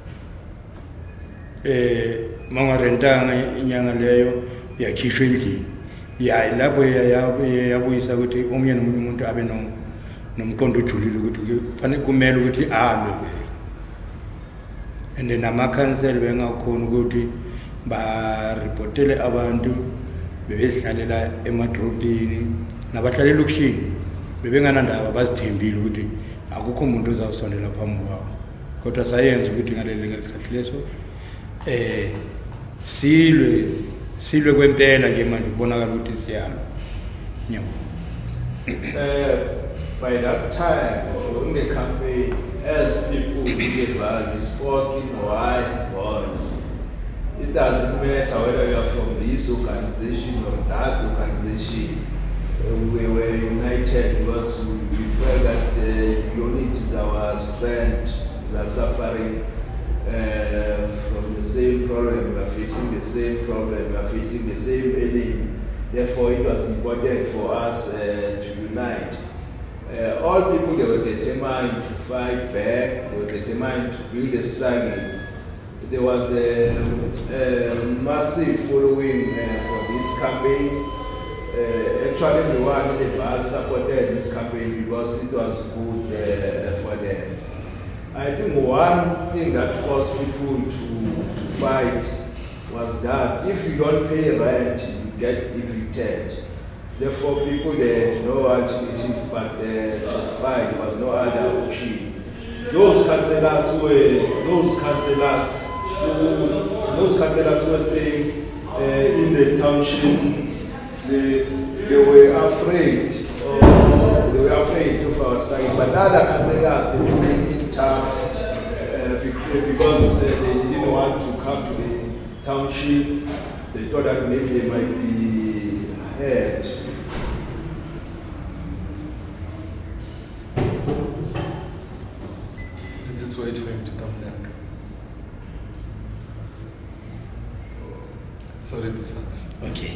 Speaker 2: eh mangarentanga inyanga leyo yakhishwa endlini ya lapho yabuyisa ukuthi omunye nomunye umuntu abe nomqondo ojulile ukuthi kufanele kumele ukuthi alwe and then ama-council bengakhona ukuthi ba-reportele abantu bebezihlalela emadrobheni nabahlala elokishini bebenganandaba bazithembile ukuthi akukho umuntu ozawusondela phambi kwabo kodwa sayenza ukuthi ngaleli ngesikhathi leso eh silwe silwe kwempela ke manje kubonakala ukuthi siyalo nyawo.
Speaker 3: Uh, by that time, during the campaign, as people get involved, we spoke in white voice. It doesn't matter whether you are from this organization or that organization. Uh, we were united because we, we felt that uh, unity is our strength. We are suffering uh, from the same problem. We are facing the same problem. We are facing the same enemy. Therefore, it was important for us uh, to unite. Uh, all people, they were determined to fight back. They were determined to build a struggle. There was a, a massive following uh, for this campaign. Uh, actually, everyone in the bar supported this campaign because it was good uh, for them. I think one thing that forced people to, to fight was that if you don't pay rent, you get evicted. Therefore, people they had no alternative but uh, to fight. There was no other option. Those councillors who were those councillors who those councillors who were staying uh, in the township, they, they were afraid. Uh, they were afraid of our strike. But other councillors they were staying in town uh, because uh, they didn't want to come to the township. They thought that maybe they might be hurt.
Speaker 4: Let's just wait for him to come back. Sorry, Father.
Speaker 2: Okay.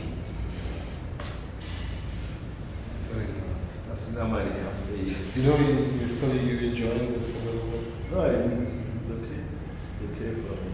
Speaker 4: Sorry, Lawrence.
Speaker 3: That's not my campaign.
Speaker 4: You know, you, you still you enjoying this a little bit?
Speaker 3: No, it's, it's okay. It's okay for me.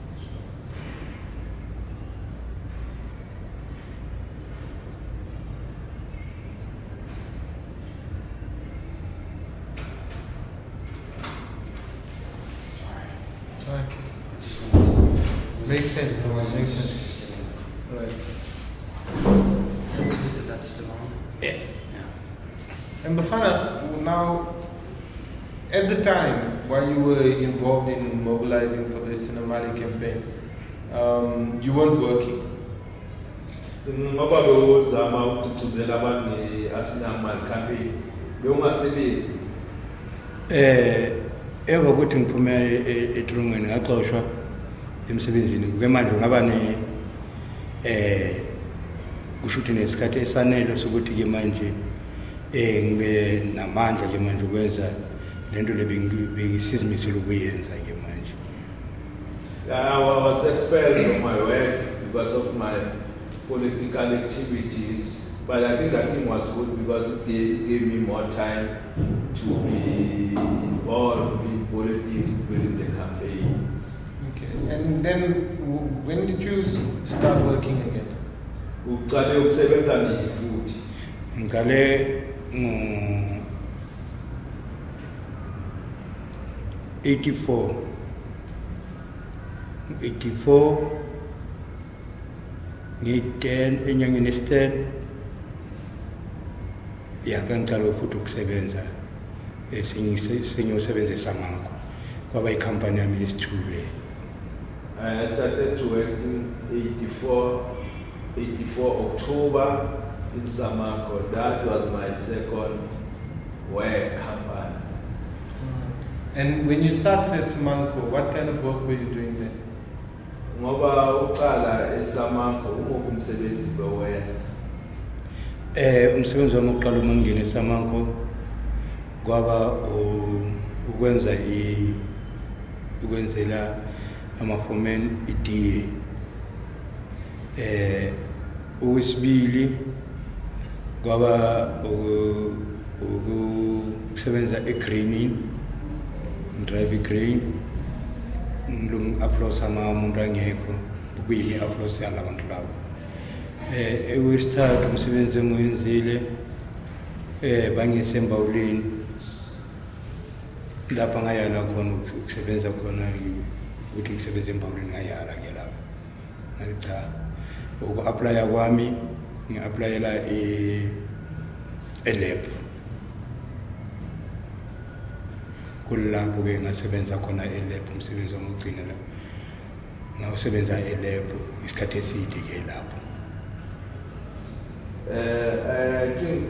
Speaker 4: Makes sense. Makes sense. Right.
Speaker 1: Sensitive, is that still on?
Speaker 2: Yeah.
Speaker 1: Yeah.
Speaker 4: And Bafana, now, at the time while you were involved in mobilizing for the Sinamali campaign, um, you weren't working.
Speaker 3: Ngoba bewuzama ukuthuthuzela abantu ngeAsinamali campaign bewungasebenzi.
Speaker 2: Eh emva kokuthi ngiphume etrungweni ngaxoshwa emsebenzini kube manje ngaba ne eh kushuthi nesikhathi esanele sokuthi ke manje eh ngibe namandla ke manje ukwenza lento lebengisizimisela ukuyenza ke manje.
Speaker 3: I was expelled from my work because of my political activities, but I think that thing was good because it gave, gave me more time to be involved in politics during the campaign.
Speaker 4: Okay. And then, w- when did you s- start working again?
Speaker 3: Uqale ukusebenza nini futhi?
Speaker 2: Ngale ngo eighty-four eighty-four ngi-ten enyangeni yesi-ten yakangicala futhi ukusebenza sengiyosebenza eSamango kwaba ikhampani yami yesithule.
Speaker 3: I started to work in eighty-four, eighty-four October in Samarco. That was my second work company.
Speaker 4: And when you started at Simanco, what kind of work were you doing there?
Speaker 3: Ngoba uqala eSamarco umuphi umsebenzi bewenza?
Speaker 2: Eh umsebenzi wami oqala uma ngingena eSamango kwaba ukwenza i ukwenzela amafomen itiye. Eh uwesibili kwaba ukusebenza egreening, drive green ngilung upload sama umuntu angekho ukuyini upload yala bantu labo. Eh ewesithathu umsebenzi engiyenzile eh bangisembawulini lapha ngayala khona ukusebenza khona ukuthi ngisebenze embawulini ngayala ke lapha. Ngalicha uku-apply kwami ngi-applyela e e-lab kulapho ke ngasebenza khona elab umsebenzi wokugcina la ngawusebenza elab isikhathi eside ke lapho.
Speaker 3: Uh, I think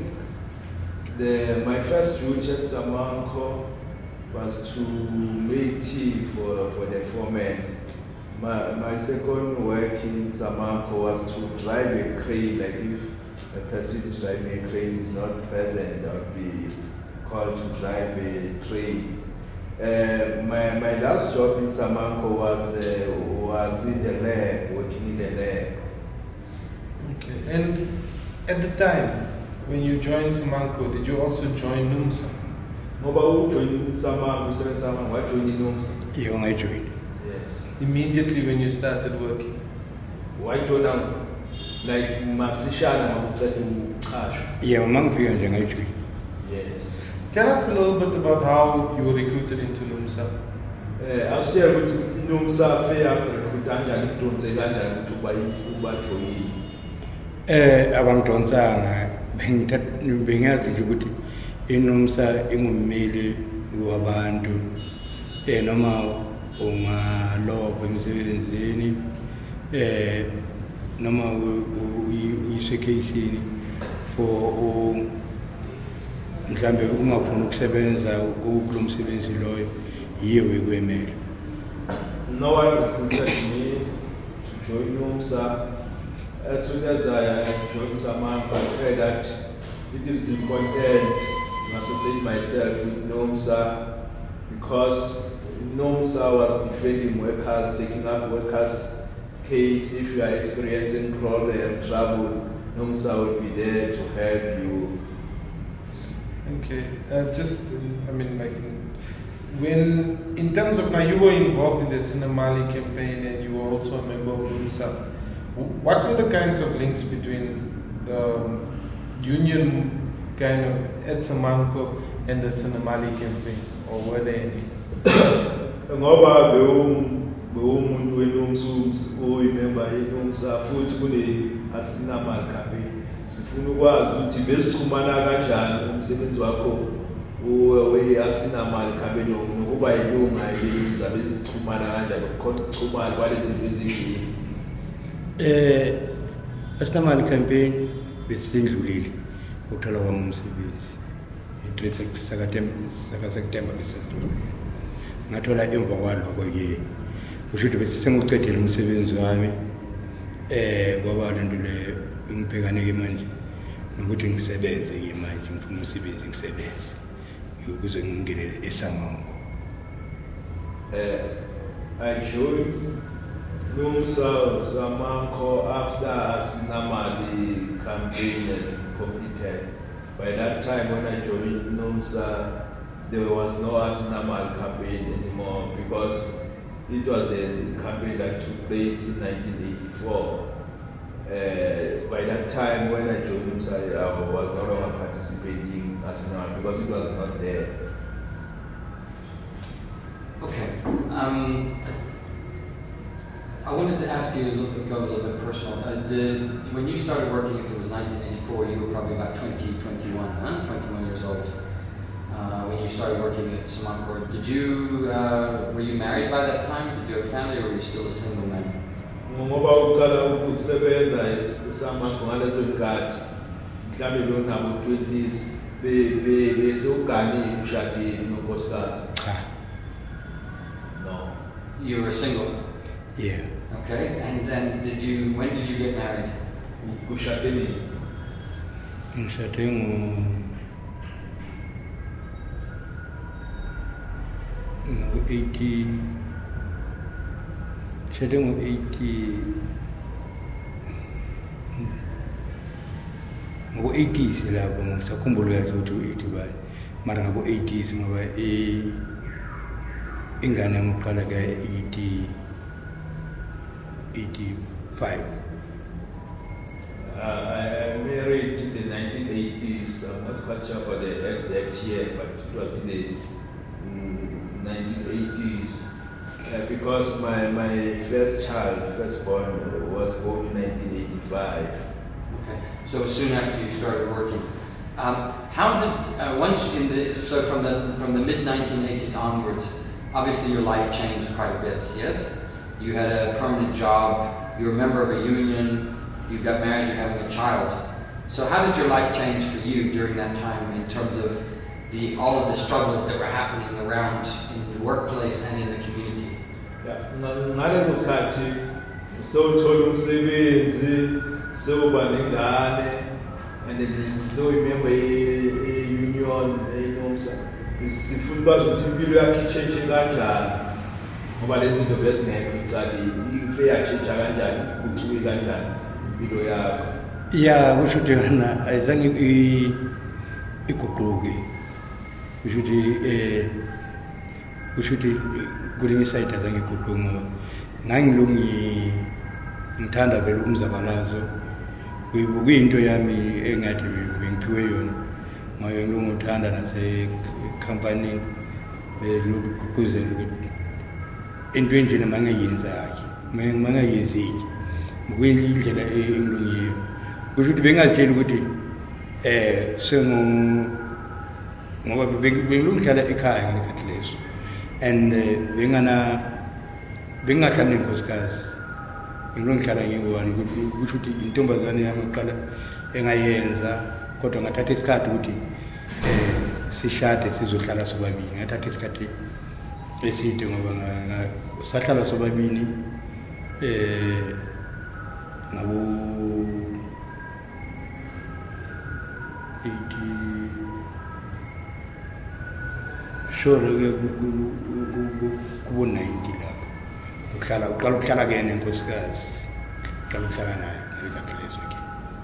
Speaker 3: the my first duty at Samanco was to make tea for, for the foreman. My, my second work in Samanco was to drive a crane. Like if a person is driving a crane is not present, I would be called to drive a crane. Uh, my, my last job in Samanco was uh, was in the lab, working in the lab.
Speaker 4: Okay. And at the time when you joined Samanco, did you also join NUMSA?
Speaker 3: Ngoba ujoin Samanco, usebenza Samanco, wajoin NUMSA.
Speaker 2: Yebo ngajoin.
Speaker 3: Yes.
Speaker 4: Immediately when you started working?
Speaker 3: Wajoin like masishana ngokucela ukuqashwa.
Speaker 2: Yebo mangifika nje ngajoin.
Speaker 3: Yes.
Speaker 4: Tell us a little bit about how you were recruited into NUMSA.
Speaker 3: Eh asitshela ukuthi NUMSA fe recruit kanjani idonse kanjani ukuthi uba uba join.
Speaker 2: Eh abangidonsanga bengithatha bengazi nje ukuthi iNUMSA ingummeli wabantu eh noma ungalopha emsebenzini eh noma uyisekhayisini for mhlambe ungafuna ukusebenza kulo msebenzi loyo yiyo wekwemela.
Speaker 3: No one recruited me to join NUMSA. As soon as I joined Samanco, I felt that it is important to associate myself with NUMSA because NUMSA was defending workers, taking up workers' case. If you are experiencing problem, trouble, NUMSA will be there to help you.
Speaker 4: Okay, uh, just, I mean, like, when, in terms of now, you were involved in the Sinamali campaign and you were also a member of NUMSA. What were the kinds of links between the union kind of at Samanco and the Sinamali campaign, or were there any?
Speaker 3: Ngoba bewumuntu weNUMSA oyimember yeNUMSA futhi kune aSinamali campaign. Sifuna ukwazi ukuthi bezixhumana kanjani umsebenzi wakho we aSinamali campaign nokuba yilunga yeNUMSA bezixhumana kanjani ukuxhumana kwalezinto ezimbili.
Speaker 2: Eh aSinamali campaign besindlulile ukuthola kwami umsebenzi i-trade sakaTemba sakaSeptember besindlulile ngathola emva kwalokho ke kusho ukuthi bese sengiqedile umsebenzi wami eh kwaba lento le ngibhekane ke manje nokuthi ngisebenze ke manje ngifuna umsebenzi ngisebenze ukuze ngingenele eSamanco.
Speaker 3: eh I joined NUMSA Samanco after aSinamali campaign has completed. By that time when I joined NUMSA, there was no aSinamali campaign anymore because it was a campaign that took place in nineteen eighty-four. Uh, by that time when I joined NUMSA, I was no longer participating aSinamali because it was not there.
Speaker 1: Okay. Um, I wanted to ask you a little bit, go a little bit personal. Uh, did, when you started working, if it was nineteen eighty-four, you were probably about twenty, twenty-one, huh? twenty-one years old. Uh, when you started working at Samanco, did you, uh, were you married by that time? Did you have a family, or were you still a single man?
Speaker 3: Ngoba uqala ukusebenza eSamanco ngalezo nkathi mhlambe lonabo twenties be be bese ugani ushadile nonkosikazi.
Speaker 2: Cha.
Speaker 3: No.
Speaker 1: You were single.
Speaker 2: Yeah.
Speaker 1: Okay. And then did you? When did you get married?
Speaker 3: Kushadile.
Speaker 2: Ngishade ngo ngo eighty ngishade ngo eighty ngo eighties lapho ngisakhumbula kahle ukuthi u-eighty bayi mara ngabo eighties ngoba eh ingane yami uqala ka eighty eighty-five.
Speaker 3: Uh, I married in the nineteen eighties. I'm not quite sure about the exact year, but it was in the mm, nineteen eighties. Uh, because my, my first child, firstborn, uh, was born in nineteen eighty-five.
Speaker 1: Okay. So soon after you started working. Um, how did uh, once in the so from the from the mid nineteen eighties onwards, obviously your life changed quite a bit. Yes, you had a permanent job. You were a member of a union. You got married. You're having a child. So how did your life change for you during that time in terms of the all of the struggles that were happening around in the workplace and in the community?
Speaker 3: Yeah, ngaleso sikhathi sewuthola umsebenzi, sewuba nengane, and then sewuyimember ye-union enyumsa. Sifuna ukwazi ukuthi impilo yakhe itshentshe kanjani ngoba lezi zinto bezingekho icaleni, ife yatshentsha kanjani, iguquke kanjani impilo yakho.
Speaker 2: Ya kusho ukuthi yona ayizange iguquke. Kusho ukuthi eh kusho ukuthi kulinye side azange iguquke ngoba ngangilungi ngithanda vele umzabalazo. Kuyinto yami engathi bengithiwe yona ngayo ngilunguthanda nase company belukuqhuzela ukuthi into enjena mangayenzaki mangayenzeki ngokuyindlela engilungiyo. Kusho ukuthi bengatshela ukuthi eh sengu ngoba bengilungihlala ekhaya ngesikhathi leso and bengana bengahlala nenkosikazi ngilungihlala ngiwani kusho ukuthi intombazane yami iqala engayenza kodwa ngathatha isikhathi ukuthi eh sishade sizohlala sobabili. Ngathatha isikhathi eside ngoba sahlala sobabili eh ngabo eighty sure kubo ninety lapho uhlala uqala ukuhlala ke nenkosikazi uqala ukuhlala naye ngekhathi ke.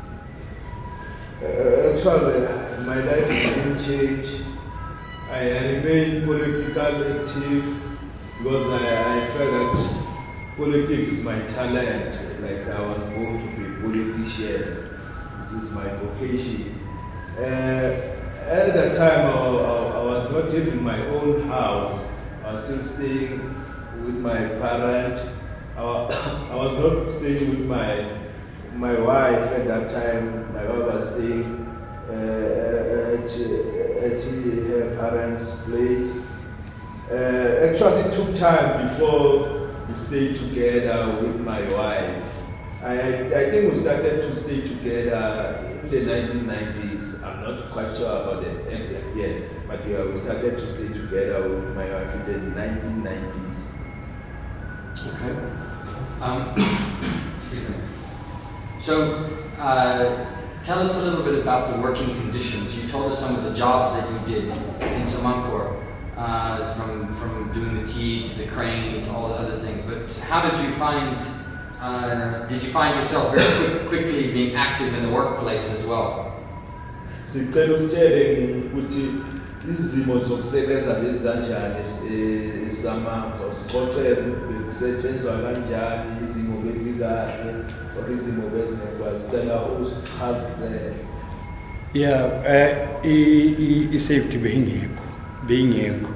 Speaker 3: Actually, my life didn't change. I remained politically active because I, I felt that politics is my talent. Like I was born to be a politician. This is my vocation. Uh, at that time, I, I, I was not even in my own house. I was still staying with my parent. I, I was not staying with my my wife at that time. My wife was staying uh, at, at her parents' place. Uh, actually, it took time before we stayed together with my wife. I, I think we started to stay together in the nineteen nineties. I'm not quite sure about the exact year, but yeah, we started to stay together with my wife in the nineteen nineties.
Speaker 1: Okay. Um, excuse me. So, uh, tell us a little bit about the working conditions. You told us some of the jobs that you did in Samankor, uh, from from doing the tea to the crane to all the other things. But how did you find? Uh, did you find yourself very quick, quickly being active in the workplace as well?
Speaker 3: Sicela usitshele ukuthi izimo zokusebenza lezi kanjani eSamankor, sixoxele bekusetshenzwa kanjani, izimo bezikahle or izimo bezingekwazi, cela usichazele.
Speaker 2: Yeah, eh i safety bengekho bengekho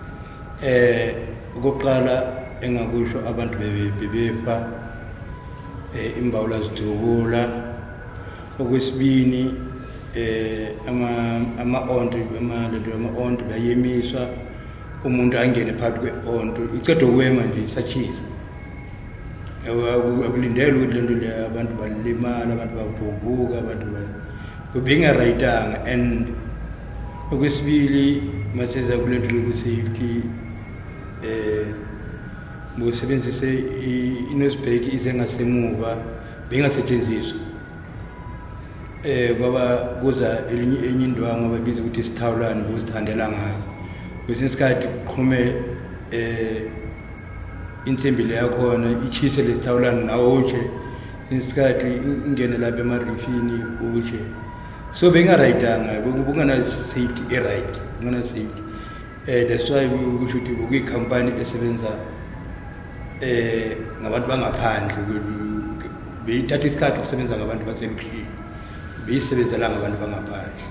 Speaker 2: eh ukuqala engakusho abantu bebefa eh imbawula zidubula. Okwesibini eh ama ama onto ama lento ama onto bayemiswa umuntu angene phakathi kweonto icede ukwema nje isachisa akulindele ukuthi lento le abantu balimala abantu babhubuka abantu benga rightanga. And okwesibili maseza kulento lokusafety eh ngosebenzise inosbek izengasemuva bengasetshenziswa eh baba kuza elinye enye indwangu ababiza ukuthi isithawulani buzithandela ngazo. Kwesinye isikhathi kuqhume eh inthembile yakho na ichise lesithawulani nawo uche isikhathi ingene lapha emarifini uche. So benga rightanga bungana safety e right bungana safety eh that's why kusho ukuthi kuyi company esebenza eh ngabantu bangaphandle beyithatha isikhathi ukusebenza ngabantu basemkhini beyisebenzela ngabantu bangaphandle.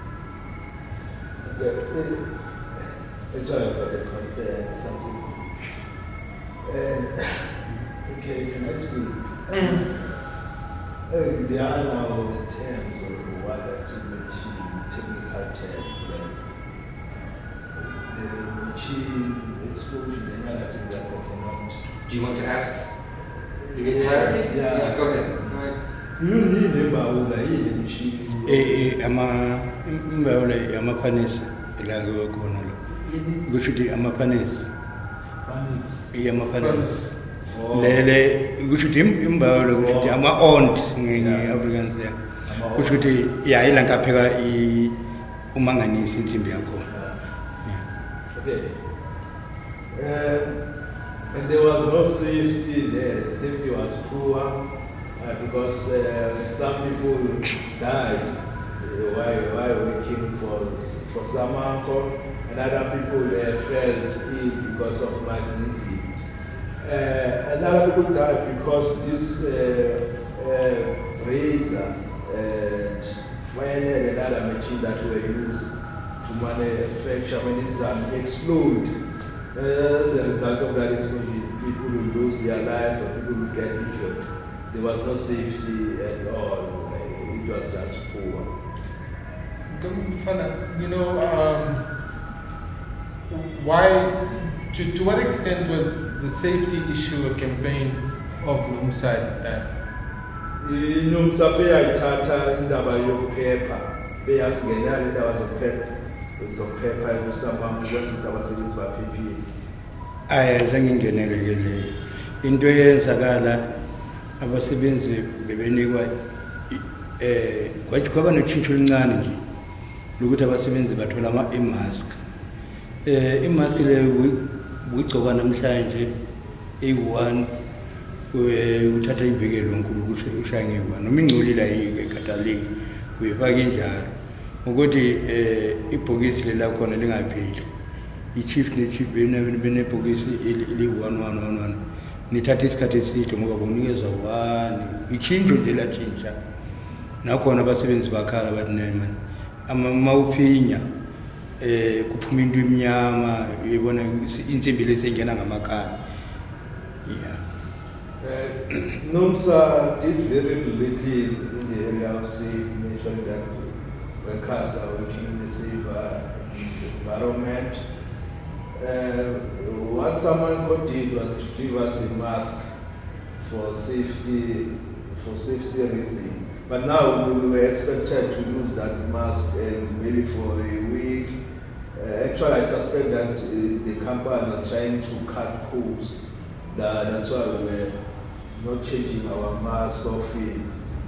Speaker 3: Actually, I've got a concern, something. Uh, okay, can I speak? Uh, there are now terms of what that you mentioned, technical terms like the machine explosion and other things that they cannot.
Speaker 1: Do you want to ask? To get clarity?
Speaker 3: Yes, yeah.
Speaker 1: yeah. Go ahead. Go ahead.
Speaker 3: You need a baula, you need a machine.
Speaker 2: Eh, eh, ama imbawule amapanesi ilango khona lo. Kusho ukuthi amapanesi.
Speaker 3: Funix.
Speaker 2: Iya amapanesi. Lele kusho ukuthi imbawule kusho ukuthi ama ont ngenye Afrikaans ya. Kusho ukuthi ya ila ngapheka I umanganisi insimbi yakho.
Speaker 3: Okay. Uh, and there was no safety there. Safety was poor uh, because uh, some people died uh, while, while working for for Samanco, and other people uh, fell ill because of magnesium. Uh, and other people died because this uh, uh, razor and finer and other machine that were used to manufacture medicine explode. Uh, as a result of that explosion, people will lose their life or people will get injured. There was no safety at all. It was just poor.
Speaker 4: You know, um, why, to, to what extent was the safety issue a campaign of NUMSA at the time?
Speaker 3: NUMSA pheyayithatha indaba yokuphepha pheyasingena le ndaba zokuphepha zokuphepha ekusamama ukwenza ukuthi abasebenzi baphephile.
Speaker 2: Aya zangingenele ke le into eyenzakala abasebenzi bebenikwa eh kwathi kwaba notshintsho oluncane nje lokuthi abasebenzi bathola ama mask eh imask le uyigcoka namhlanje E one uthatha ibheke lonke ukuthi ushangiwa noma ingcolile ayike ekhathaleki uyifaka njalo ukuthi eh ibhokisi lela khona lingapheli ichief ne chief bene bene bhokisi ili one one one one nithatha isikhathi eside ngoba bonikeza one ichinjo nje la chinja nakhona abasebenzi bakhala bathi nemani ama mawufinya eh kuphuma into emnyama uyibona insimbi lesengena ngamakhala yeah.
Speaker 3: Uh, NUMSA did very little in the area of safe, ensuring that workers are working in a safe uh, environment. Uh, what someone did was to give us a mask for safety, for safety reason. But now we were expected to use that mask uh, maybe for a week. Uh, actually, I suspect that uh, the company was trying to cut costs. That, that's why we were not changing our mask or fee.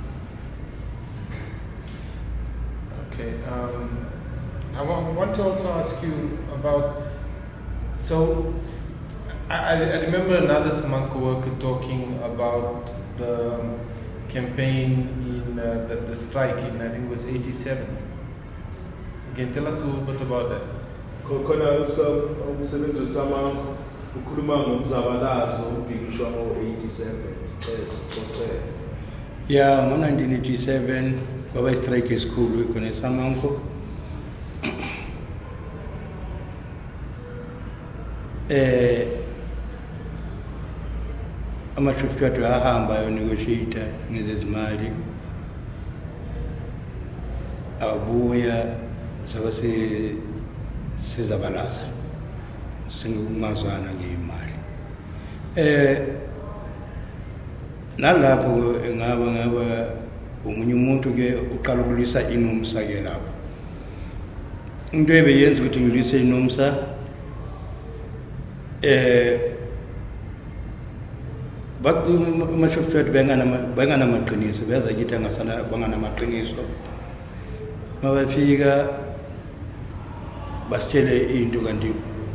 Speaker 4: Okay. Um, I want, want to also ask you about. So, I, I remember another Samanco worker talking about the campaign in uh, the, the strike in I think it was eighty-seven. Again, tell us a little bit about that.
Speaker 3: Khona umsebenzi weSamanco ukhuluma ngomzabalazo ubhikishwa ngo eighty-seven sicocela.
Speaker 2: Yeah, ngo nineteen eighty-seven kwaba strike esikhulu khona eSamanco. Eh amashophi ahamba ayonegotiate ngezezimali abuya sabase sizabalaza singumazwana ngeimali eh nalapho ngaba ngaba umunye umuntu ke uqala ukulisa iNUMSA ke lapho into ebeyenza ukuthi ngilise iNUMSA eh bathi amashophi wethu bengana bengana maqiniso beza kithi angasana bangana maqiniso mabafika basitshele into kanti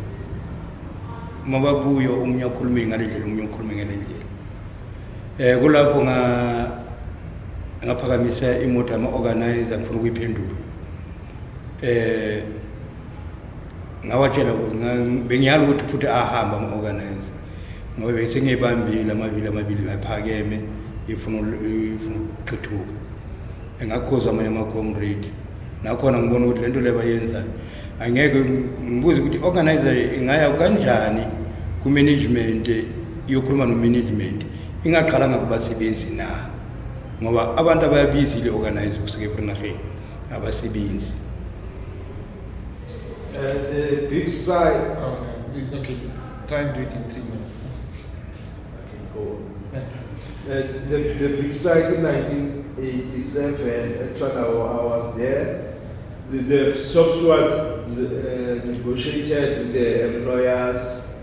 Speaker 2: mababuyo umunye ukhuluma ngale ndlela umunye ukhuluma ngale ndlela eh kulapho nga ngaphakamisa imoto ama organizer ngifuna ukuyiphendula eh ngawatshela bengiyala ukuthi futhi ahamba ama organizer ngoba bese ngiyibambile amabili amabili aphakeme ifuna ifuna ukuthuthuka engakhoza amanye ama comrade nakhona ngibona ukuthi lento leba yenza angeke ngibuze ukuthi organizer ingaya kanjani ku management yokhuluma no management ingaqala ngakubasebenzi na ngoba abantu abayabizile organize kusuke ePrenageni abasebenzi.
Speaker 3: Uh, the big strike.
Speaker 4: Okay, okay. Try and do it in three minutes.
Speaker 3: Okay, go on. Uh, the, the big strike in nineteen eighty-seven, actually I wa- I was there. The, the shop stewards uh, negotiated with the employers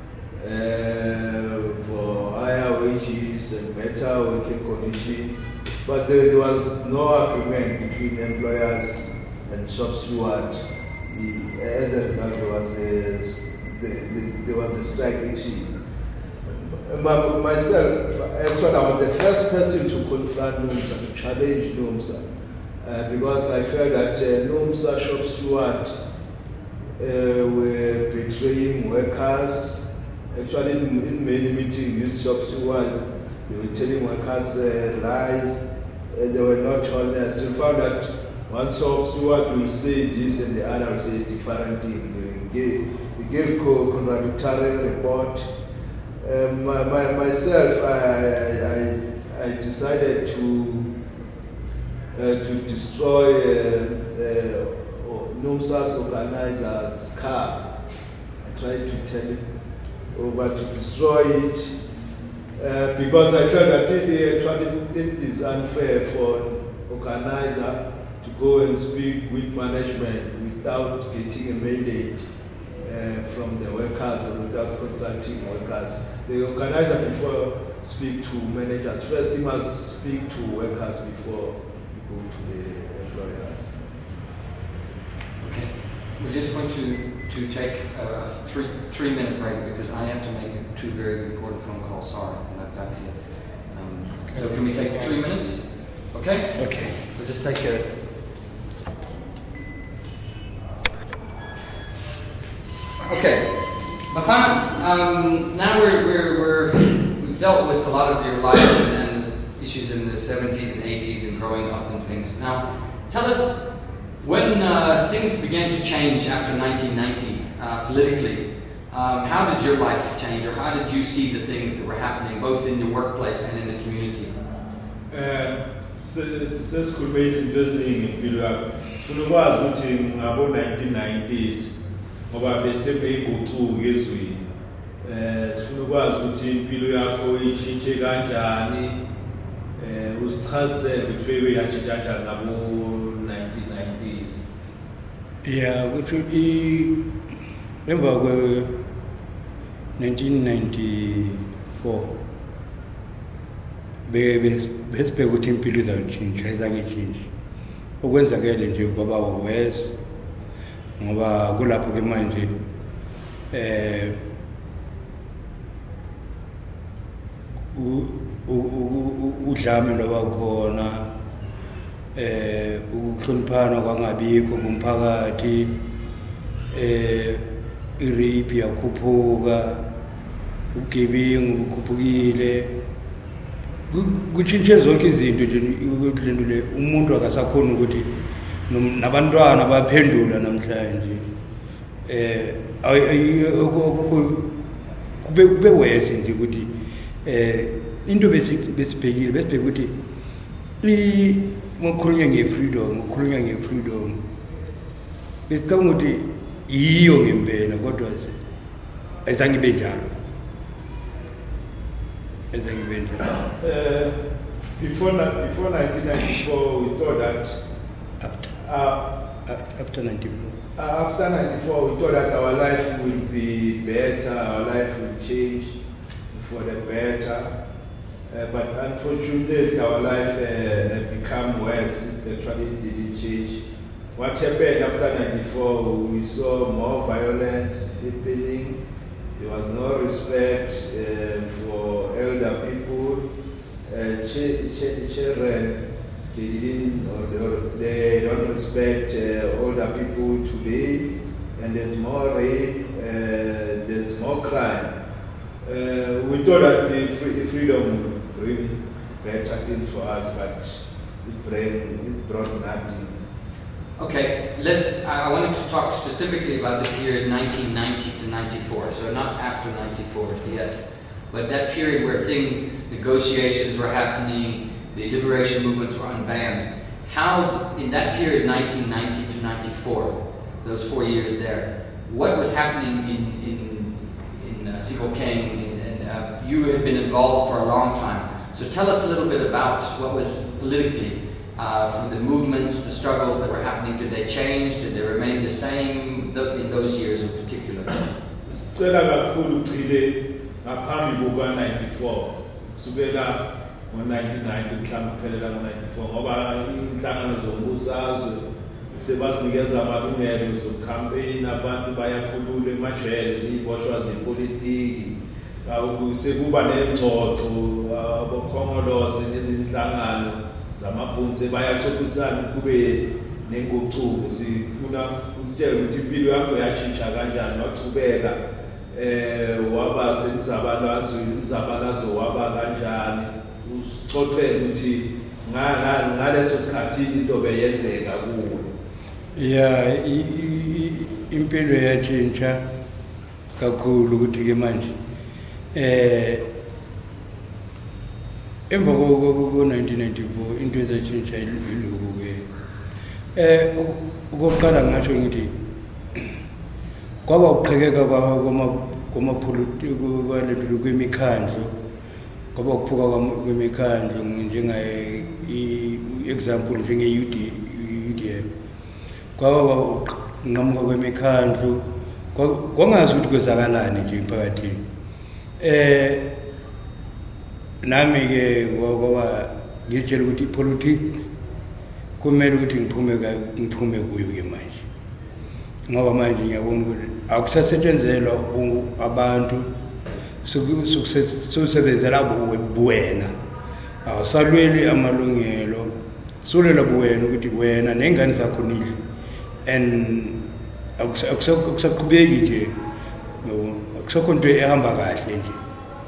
Speaker 3: uh, for higher wages and better working conditions, but there, there was no agreement between employers and shop stewards. As a result, there was a, the, the, there was a strike actually. My, myself, actually, I was the first person to confront NUMSA, to challenge NUMSA, uh, because I felt that uh, NUMSA shop steward uh, were betraying workers. Actually, in, in many meetings, these shop steward, they were telling workers uh, lies. Uh, they were not honest. You found that one shop steward will say this and the other will say a different thing. They gave, they gave contradictory report. Um, my, my, myself, I, I, I decided to uh, to destroy uh, uh, NUMSA's organizer's car. I tried to tell it over to destroy it uh, because I felt that it, actually it is unfair for an organizer to go and speak with management without getting a mandate uh, from the workers or without consulting workers. The organizer before speak to managers. First, he must speak to workers before you go to the employers.
Speaker 1: Okay, we're just going to, to take a three three minute break because I have to make two very important phone calls. Sorry, and I'd like to. Um, so can we take three minutes? Okay.
Speaker 2: Okay.
Speaker 1: We'll just take a. Okay, Bafana, um, now we're, we're, we're, we've dealt with a lot of your life and, and issues in the seventies and eighties and growing up and things. Now, tell us when uh, things began to change after nineteen ninety uh, politically, um, how did your life change, or how did you see the things that were happening both in the workplace and in the community?
Speaker 3: Sesikhulume izinto eziningi impilo yakho. Funa ukwazi ukuthi ngabo nineteen nineties ngoba bese beyiguquko ezweni. Eh sifuna ukwazi ukuthi impilo yakho ishintshe kanjani. Eh usichazele ukuthi wewe yashintsha kanjani ngabo nineteen nineties.
Speaker 2: Yeah, ukuthi emva kwe nineteen ninety-four be besibheka ukuthi impilo izawutshintsha izange itshintshe. Okwenzakele nje kwaba worse ngoba kulapho ke manje eh udlame lobakhona eh ukuhloniphana kwangabikho kumphakathi eh irape yakhuphuka ugebengu ukhuphukile kutshintshe zonke izinto nje le umuntu akasakhona ukuthi nabantwana baphendula namhlanje eh kube kube wese nje ukuthi eh into besibhekile besibheka ukuthi i ngokhulunywa ngefreedom ngokhulunywa ngefreedom besicabanga ukuthi iyo ngempela kodwa ayizange ibe njalo ayizange ibe njalo.
Speaker 3: Uh, before before nineteen ninety-four, we thought that
Speaker 2: after
Speaker 3: uh,
Speaker 2: after ninety-four
Speaker 3: uh, after ninety-four, we thought that our life will be better, our life will change for the better. Uh, but unfortunately, our life uh, become worse. It actually didn't change. What happened after ninety-four? We saw more violence happening. There was no respect uh, for elder people. Uh, ch- ch- children, they didn't, or they don't respect uh, older people today. And there's more rape. Uh, there's more crime. Uh, we thought that the free- freedom would bring better things for us, but it, bring, it brought nothing.
Speaker 1: Okay, let's. I wanted to talk specifically about the period nineteen ninety to ninety-four. So not after ninety-four yet, but that period where things, negotiations were happening, the liberation movements were unbanned. How, in that period, nineteen ninety to ninety-four, those four years there, what was happening in in in uh, Sebokeng? And uh, you had been involved for a long time. So tell us a little bit about what was politically, uh, for the movements, the struggles that were happening. Did they change? Did they remain the same th- in those years in particular?
Speaker 3: Sicela kakhulu Chile ngaphambi kuka ninety-four kusukela ngo nineteen ninety mhlawumbe kuphelela ngo ninety-four ngoba inhlangano zombusazwe sebazinikeza amalungelo zocampaign abantu bayakhulula emajele iboshwa zepolitiki sekuba nengxoxo abokhongolose nezinhlangano zamabhunzi bayaxoxisana kube nenguquko sifuna usitshela ukuthi impilo yakho yatshintsha kanjani wachubeka eh waba semzabalazweni umzabalazo waba kanjani usixoxele ukuthi ngaleso sikhathi into beyenzeka kuwe.
Speaker 2: Yeah, impilo yatshintsha kakhulu ukuthi ke manje eh emva ko nineteen ninety-four into ezatshintsha iloku ke eh ukuqala ngasho ngithi kwaba uqhekeka kwama kwamapolitiki kwalento kwemikhandlo kwaba ukuphuka kwemikhandlo njenga example njenge U D F kwaba nqamuka kwemikhandlo kwangazi ukuthi kwezakalani nje emphakathini eh nami ke kwaba ngitshela ukuthi ipolitiki kumele ukuthi ngiphume ngiphume kuyo ke manje ngoba manje ngiyabona ukuthi akusasetshenzela abantu sokusebenzela buwena awusalweli amalungelo solela buwena ukuthi wena nengane zakho nidle and akusaqhubeki nje akusakho into ehamba kahle nje.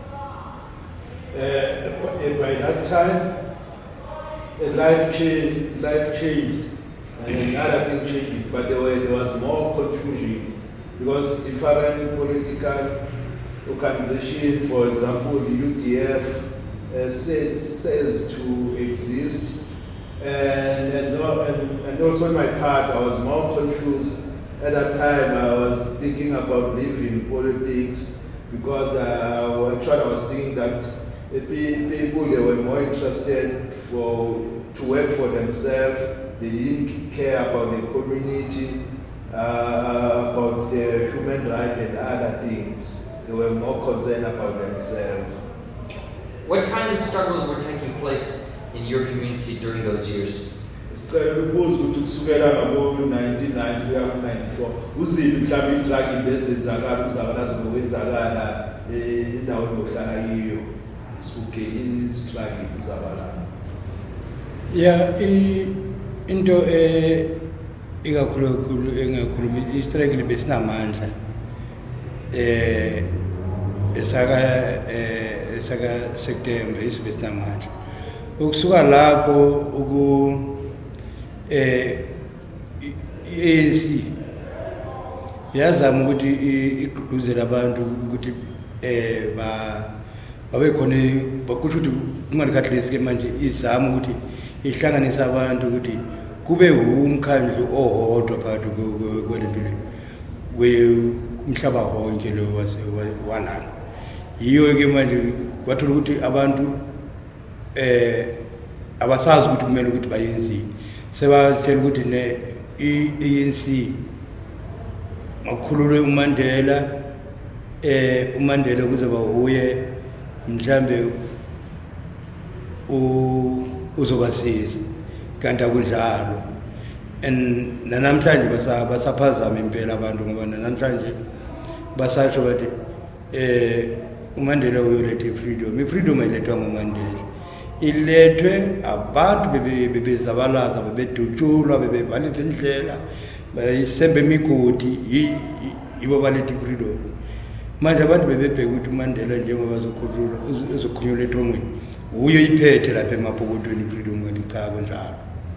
Speaker 3: Uh, by that time, a life change, life changed, and another thing changed. But there, were, there was more confusion because different political organization, for example, the U D F, uh, says, says to exist, and and, and and also in my part, I was more confused. At that time, I was thinking about leaving politics because uh, actually I was thinking that people they were more interested for to work for themselves. They didn't care about the community, uh, about the human rights and other things. They were more concerned about themselves.
Speaker 1: What kind of struggles were taking place in your community during those years?
Speaker 3: nineteen ninety kuya ku ninety-four uzini mhlawumbe itraki bezenzakala umzabalazo ngokwenzakala endaweni yokuhlala yiyo isuke istraki umzabalazo.
Speaker 2: Yeah, into eh ikakhulu kakhulu engakhuluma istrike lebesinamandla eh esaka eh esaka September isibesinamandla ukusuka lapho uku eh A C yazama ukuthi igqugquzela abantu ukuthi eh ba babe khona bakusho ukuthi kungalikhathesi ke manje izama ukuthi ihlanganisa abantu ukuthi kube umkhandlu ohodwa phakathi kwelempilo kwemhlaba wonke lo walana yiyo ke manje kwathola ukuthi abantu eh abasazi ukuthi kumele ukuthi bayenzini sebatshela ukuthi ne i-A N C makhululwe uMandela eh uMandela kuzoba uye mhlambe u uzobasiza kanti akunjalo and namhlanje basaphazama impela abantu ngoba namhlanje basasho bathi eh uMandela uyolethe freedom ifreedom ayilethwa nguMandela ilethwe abantu bebezabalaza bebedutshulwa bebevalisa indlela bayisembe imigodi yibo balethe freedom manje abantu bebebheka ukuthi uMandela njengoba bazokhulula uzokhunyula etrongweni uyo iphethe lapha emapokotweni freedom ngani cha kanjalo.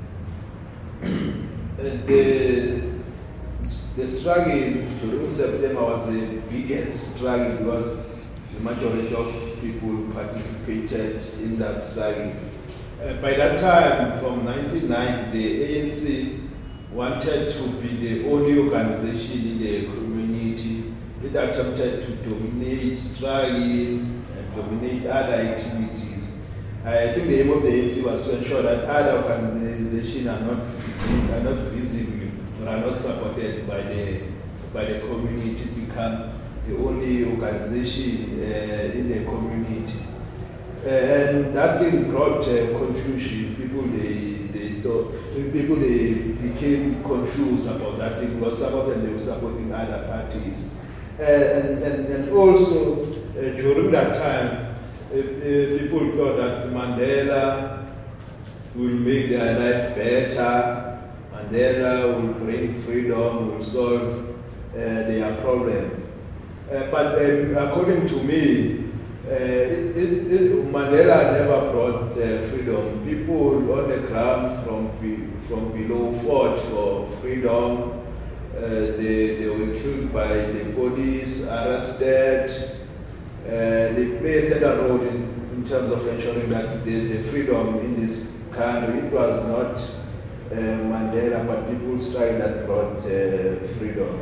Speaker 3: The the struggle during September was the biggest struggle because the majority of people participated in that struggle, Uh, by that time, from nineteen ninety, the A N C wanted to be the only organization in the community. It attempted to dominate striking and dominate other activities. I think the aim of the A N C was to ensure that other organizations are not are not visible or are not supported by the by the community to become the only organization uh, in the community. Uh, and that thing brought uh, confusion. People they they thought people they became confused about that thing because some of them they were supporting other parties. Uh, and, and and also uh, during that time, uh, uh, people thought that Mandela will make their life better. Mandela will bring freedom, will solve uh, their problem. Uh, but um, according to me, uh, it, it, it, Mandela never brought uh, freedom. People on the ground from from below fought for freedom. Uh, they, they were killed by the police, arrested. Uh, they play a central role in, in terms of ensuring that there's a freedom in this country. It was not uh, Mandela, but people's strike that brought uh, freedom.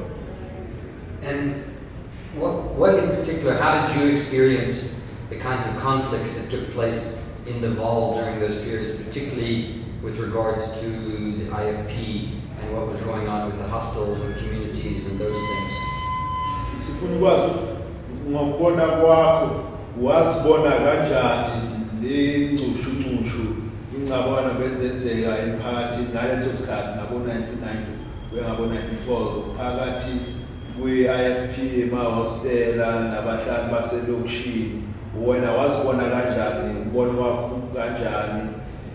Speaker 1: And what, what in particular, how did you experience the kinds of conflicts that took place in the Vaal during those periods, particularly with regards to the I F P and what was going on with the hostels and communities and those things?
Speaker 3: Sifuna ukwazi ngokubona kwakho wazibona kanjani le ncushu ncushu ingcabano bezenzeka emphakathini ngaleso sikhathi ngabo nineteen ninety ngabo ninety-four phakathi kwe-I F P emahostela nabahlali baselokishini wena wazibona kanjani umbono wakho kanjani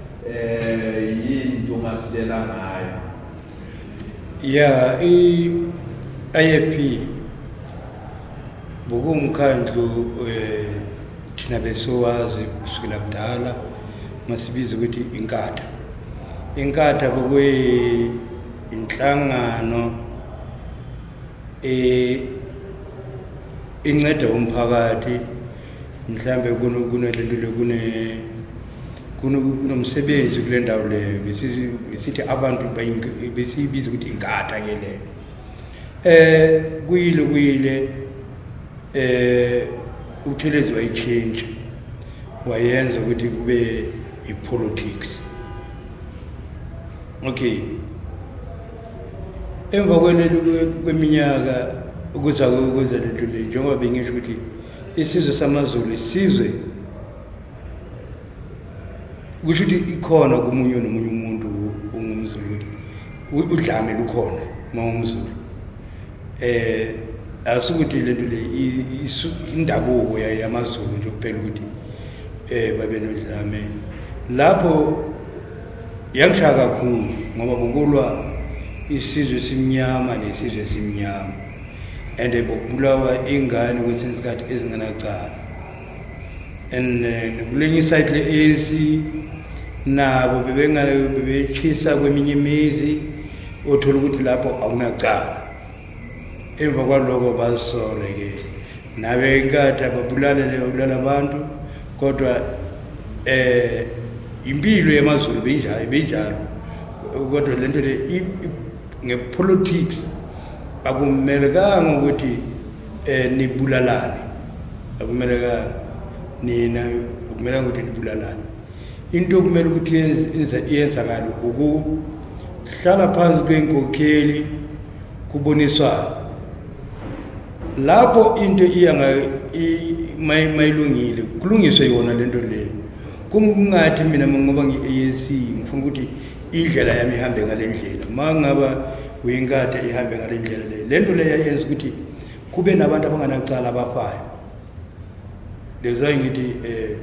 Speaker 3: eh yini ungasitela ngayo?
Speaker 2: Yeah, i-I F P bokumkhandlu eh thina besowazi kusukela kudala masibiza ukuthi inkatha. Inkatha bokuyi inhlangano eh inceda umphakathi mhlambe kuno kunelento lekune kunomsebenzi kule ndawo leyo besithi abantu besibiza ukuthi inkatha ke le eh kuyile kuyile eh uThelezi wayichange wayenza ukuthi kube ipolitics. Okay, emva kweminyaka ukuza ukuza lento le njengoba bengisho ukuthi isizwe samaZulu isizwe kusho ukuthi ikhona kumunye nomunye umuntu ungumZulu ukuthi udlame lukhona mawumZulu eh asukuthi lento le indabuko yamaZulu nje kuphela ukuthi eh babe nodlame lapho yangishaya kakhulu ngoba bukulwa isizwe simnyama nesizwe simnyama ende bokubulawa ingane kwesinye isikhathi ezinganacala and kulenye site le A N C nabo bebengale bebechisa kweminye imizi othola ukuthi lapho akunacala emva kwaloko basole ke nabe inkatha babulala lebulala abantu kodwa eh impilo yamaZulu benjalo benjalo kodwa lento le ngepolitics akumelekanga ukuthi eh nibulalane akumelekanga nina ukumelanga ukuthi nibulalane into kumele ukuthi yenza iyenzakala ukuhlala phansi kwenkokheli kuboniswa lapho into iyanga mayilungile kulungiswe yona lento le kungathi mina ngoba ngi-A N C ngifuna ukuthi indlela yami ihambe ngalendlela mangaba uyinkatha ihambe ngalendlela le lento le yayenza ukuthi kube nabantu abanganacala abafayo lezo ngithi eh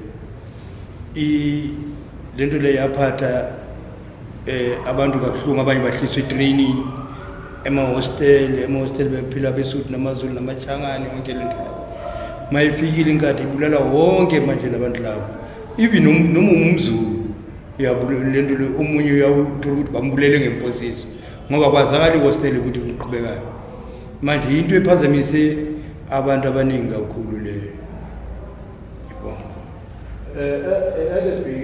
Speaker 2: i lento le yaphatha eh abantu kabuhlungu abanye bahliswa itraining ema-hostel ema-hostel bephila besuthi namaZulu namachangane wonke lento mayifikile inkathi ibulala wonke manje labantu labo even noma umZulu uyabulala lento le omunye uyawuthola ukuthi bambulele ngemposiso ngoba kwazakala ihostel ukuthi uqhubekayo manje into ephazamise abantu abaningi kakhulu le
Speaker 3: Uh, at the beginning,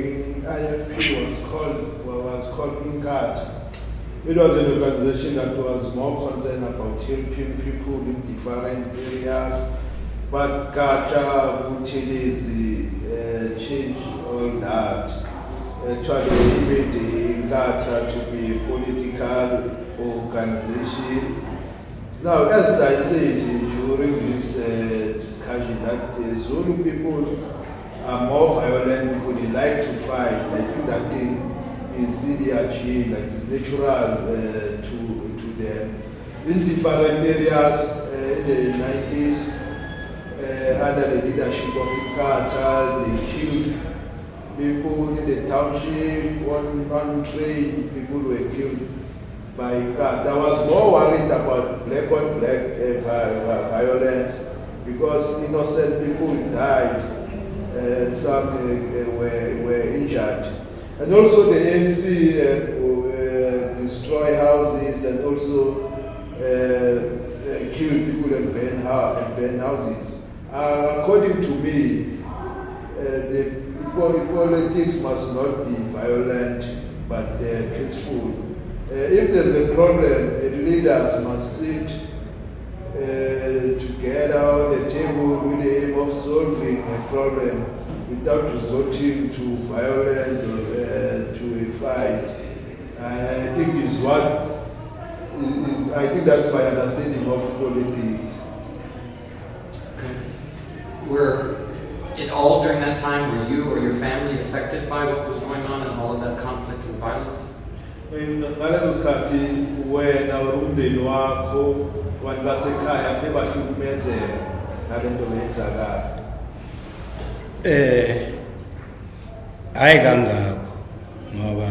Speaker 3: I F P was called was called INCAT. It was an organization that was more concerned about helping people in different areas. But Kata, Butilizi, uh, changed all that. Actually, made Kata to be a political organization. Now, as I said during this uh, discussion, that uh, Zulu people are more violent people. They like to fight. I think that thing is in their gene, like it's natural uh, to to them. In different areas uh, in the nineties, uh, under the leadership of Ikata, they killed people in the township. One one train, people were killed by Ikata. I was more worried about black on black uh, violence because innocent people died and some uh, were were injured. And also the A N C uh, uh, destroy houses and also uh, uh, kill people and burn, house, and burn houses. Uh, according to me, uh, the politics must not be violent but uh, peaceful. Uh, if there's a problem, uh, leaders must sit uh, together on the table with the aim of solving a problem without resorting to violence or uh, to a fight. I think is what is, I think that's my understanding of politics.
Speaker 1: Okay. Were it all during that time, were you or your family affected by what was going on and all of that conflict and violence?
Speaker 3: Ngalezo sikhathi wena umndeni wakho abantu basekhaya fe bahlukumezeka ngalento eyenzakala.
Speaker 2: Eh hayi kangakho ngoba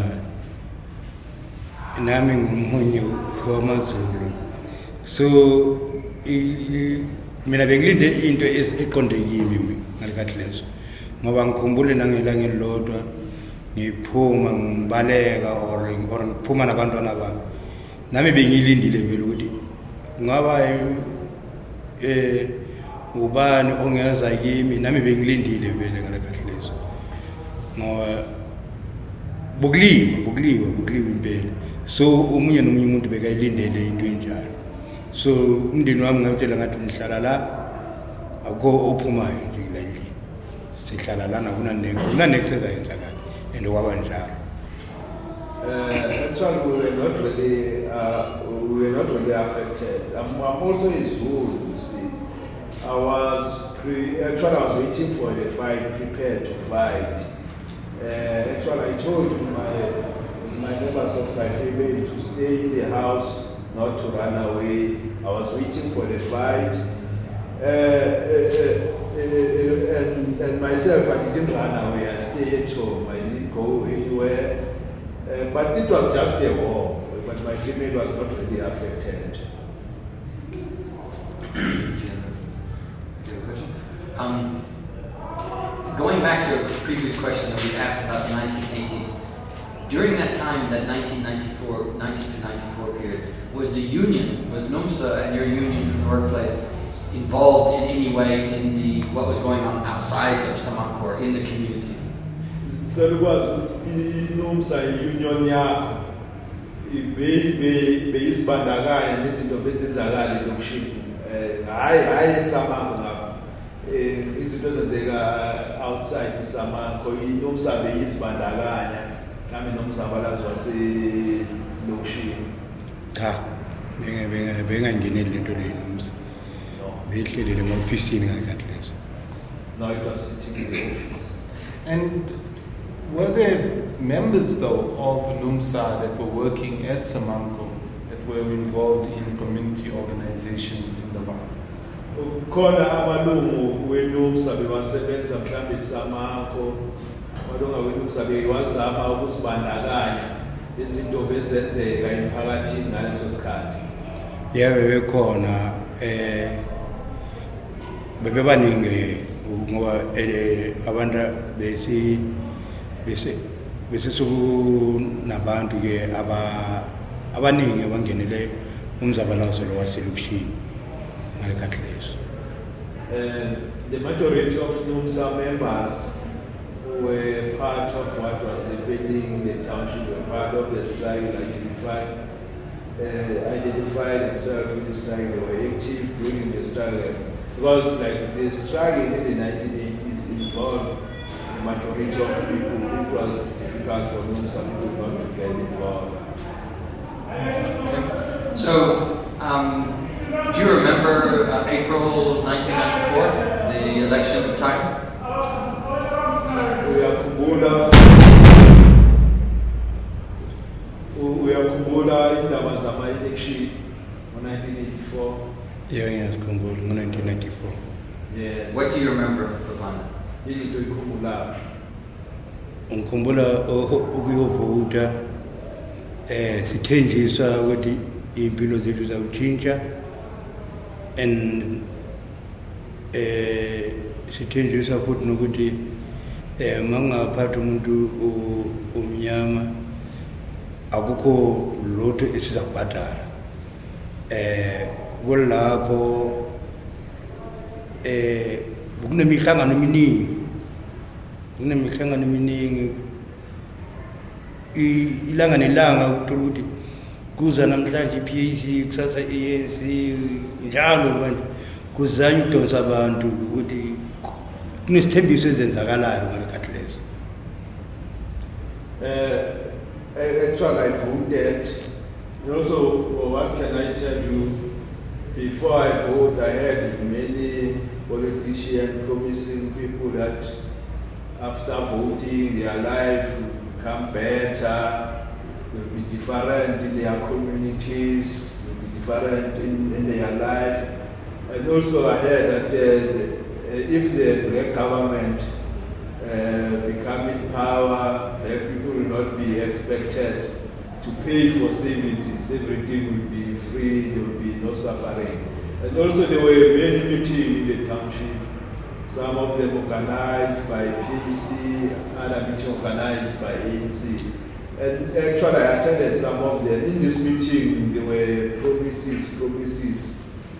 Speaker 2: nami ngumhunye wamaZulu, so mina bengilinde into eqonde kimi ngalikathi leso ngoba ngikhumbule nangelanga elilodwa ngiphuma ngibaleka or or ngiphuma nabantwana bami nami bengilindile vele ukuthi ngaba eh ubani ongeza kimi nami bengilindile vele ngalikathi leso ngoba bukuliwa bukuliwa bukuliwa impela, so umunye nomunye umuntu bekayilindele into enjalo. So umndeni wami ngawutshela ngathi nihlala la akho ophumayo nje la endlini, sihlala lana kunaneke kunaneke sezayenzakala and kwaba njalo.
Speaker 3: Uh, actually, we were not really, uh, we were not really affected. I'm, I'm also a Zulu, you see. I was pre, actually I was waiting for the fight, prepared to fight. Uh, actually, I told my my members of my family to stay in the house, not to run away. I was waiting for the fight. Uh, uh, uh, uh, and, and myself, I didn't run away. I stayed at home. I didn't go anywhere. Uh, but it was just a war. But my family was not really affected.
Speaker 1: Um, going back to a previous question that we asked about the nineteen eighties, during that time, that nineteen ninety-four, nineteen to ninety-four period, was the union, was NUMSA and your union from the workplace involved in any way in the what was going on outside of Samankor, in the community?
Speaker 3: So it was NUMSA union yakho beyizibandakanya nezinto bezenzakala elokushini hayi hayi Samankor ngapha izinto ezenzeka outside iSamankor iNUMSA beyizibandakanya nami nomzabalazi waselokushini.
Speaker 2: Cha, benga benga benga nginele lento le NUMSA. Behlelele ema-ofisini ngalikathi leso.
Speaker 3: No, it was sitting in the office.
Speaker 4: And were there members though of NUMSA that were working at Samankor that were involved in community organizations in the Vaal?
Speaker 3: Khona amalungu weNUMSA bewasebenza mhlawumbe eSamankor, amalungu weNUMSA bewazama ukusibandakanya izinto bezenzeka emphakathini ngaleso sikhathi.
Speaker 2: Yeah, bebekhona eh bebebaningi ngoba eh abantu besi bese besisuku nabantu ke aba abaningi abangenele umzabalazo lo waselokushini ngalikathi leso.
Speaker 3: And the majority of NUMSA members were part of what was happening in the township, were part of the strike, identified, uh, identified themselves with the strike, they were active during the struggle. Because like the struggle in the nineteen eighties involved the majority of people, it was difficult for them, some people not to get involved.
Speaker 1: Okay. So, um, do you remember uh, April nineteen ninety-four, the election time?
Speaker 3: Uyakhumbula uyakhumbula indaba zama election in nineteen eighty-four?
Speaker 2: Yeah, ngiyazikhumbula ngo nineteen ninety-four.
Speaker 3: Yes.
Speaker 1: What do you remember, Bafana?
Speaker 3: Yini into ikhumbula?
Speaker 2: Ngikhumbula ukuyovota eh sithenjiswa ukuthi impilo zethu zawutshintsha and eh sithenjiswa futhi nokuthi eh mangaphatha umuntu omnyama akukho lotho esizakubhadala eh kulapho eh kunemihlangano eminingi kunemihlangano eminingi ilanga nelanga ukuthola ukuthi kuza namhlanje i-P A C kusasa i-A N C njalo manje kuzanya ukudonsa abantu ukuthi kunesithembiso ezenzakalayo ngalekhathi lezo.
Speaker 3: Uh, actually, I voted. And also, well, what can I tell you? Before I vote, I had many politicians promising people that after voting, their life will become better, will be different in their communities, will be different in, in their life. And also, I heard that uh, if the black government uh, become in power, black people will not be expected to pay for services. Everything will be free, there will be no suffering. And also there were many meetings in the township, some of them organized by P A C, other meetings organized by A N C. And actually I attended some of them. In this meeting there were promises, promises.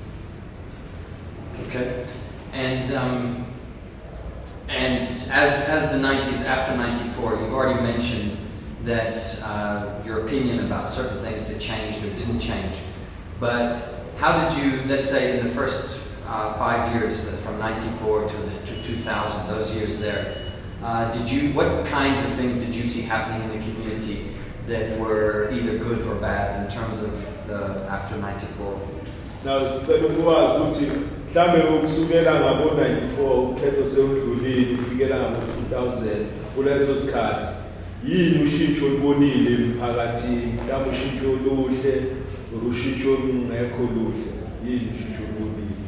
Speaker 1: Okay. And um, and as as the nineties, after ninety-four, you've already mentioned that uh, your opinion about certain things that changed or didn't change. But how did you, let's say in the first uh, five years, from ninety-four to, the, to two thousand, those years there, uh, did you, what kinds of things did you see happening in the community that were either good or bad in terms of the after ninety-four?
Speaker 3: Now, sicela ukwazi ukuthi mhlambe ukusukela ngabo ninety-four ukhetho sewudlulile ufikela ngabo two thousand kuleso sikhathi yini ushintsho olubonile emphakathini mhlawumbe ushintsho oluhle urushintsho olungekho luhle yini ushintsho olubonile?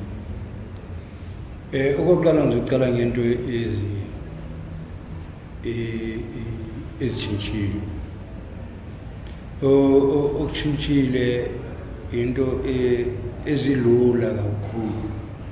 Speaker 2: Eh okokuqala nje uqala ngento ezi eh ezitshintshile o okutshintshile into ezilula kakhulu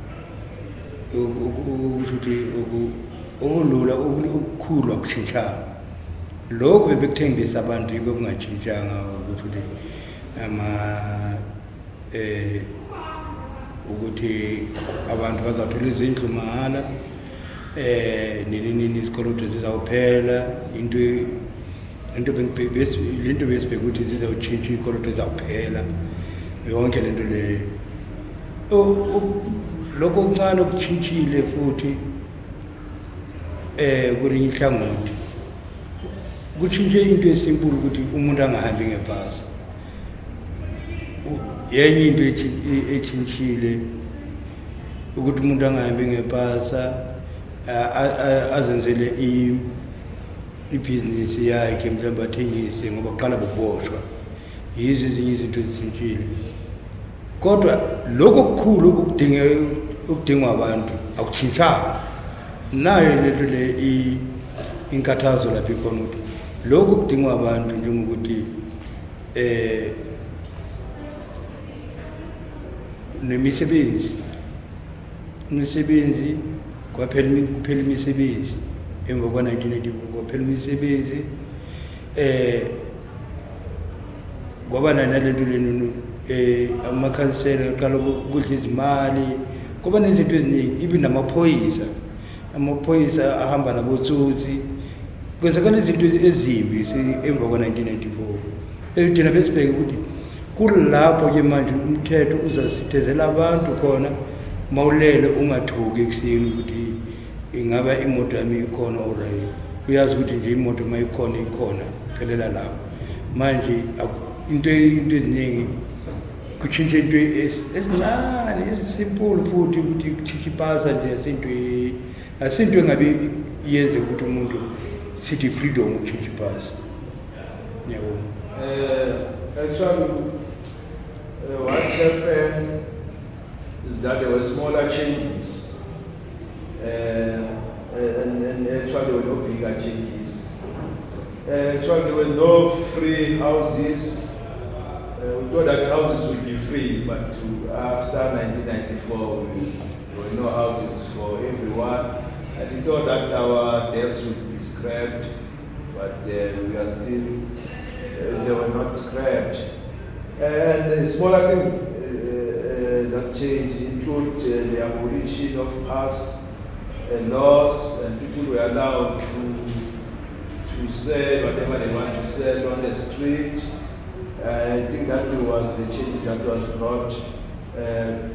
Speaker 2: ukuthi okulula okukhulu akushintshana lokho bebekuthembisa abantu bekungashintshanga ukuthi ama eh ukuthi abantu bazathola izindlu mahala eh nini nini isikoloto zizawuphela into into bengibhebesi into besibheka ukuthi zizawutshintsha ikoloto zizawuphela yonke lento le lokho kuncane okuchintshile futhi eh kulinye ihlangothi kutshintshe into esimple ukuthi umuntu angahambi ngebhasi yenye into echintshile ukuthi umuntu angahambi ngebhasa azenzele i ibusiness yakhe mhlawumbe athengise ngoba qala bokuboshwa yizo ezinye izinto ezitshintshile kodwa lokho okukhulu ukudinga ukudingwa abantu akuchintshanga nayo lento le inkathazo lapha ikhona ukuthi lokho kudingwa abantu njengokuthi eh nemisebenzi imisebenzi kwaphela kuphela imisebenzi emva kwa nineteen ninety-four kwaphela imisebenzi eh kwaba nalento lenu eh amakhansela aqala ukudla izimali kuba nezinto eziningi ibi namaphoyisa amaphoyisa ahamba nabotsotsi kwenzakala izinto ezimbi emva kwa nineteen ninety-four thina besibheke ukuthi kulapho ke manje umthetho uzasithezela abantu khona mawulele ungathuki ekuseni ukuthi ingaba imoto yami ikhona alright uyazi ukuthi nje imoto mayikhona ikhona phelela lapho manje into into eziningi kutshintsha into esincane esimple futhi ukuthi kuchiphaza nje asinto asinto engabe yenze ukuthi umuntu sithi freedom ukutshintsha ipasi yabo
Speaker 3: eh actually uh, what happened is that there were smaller changes uh, and, and actually there were no bigger changes. Uh, actually there were no free houses. Uh, we thought that houses would be free, but to, after nineteen ninety-four, we, there were no houses for everyone. And we thought that our debts would be scrapped, but uh, we are still, uh, they were not scrapped. And the smaller things uh, uh, that changed include uh, the abolition of pass uh, laws, and people were allowed to, to sell whatever they want to sell on the street. I think that was the change that was brought. Uh,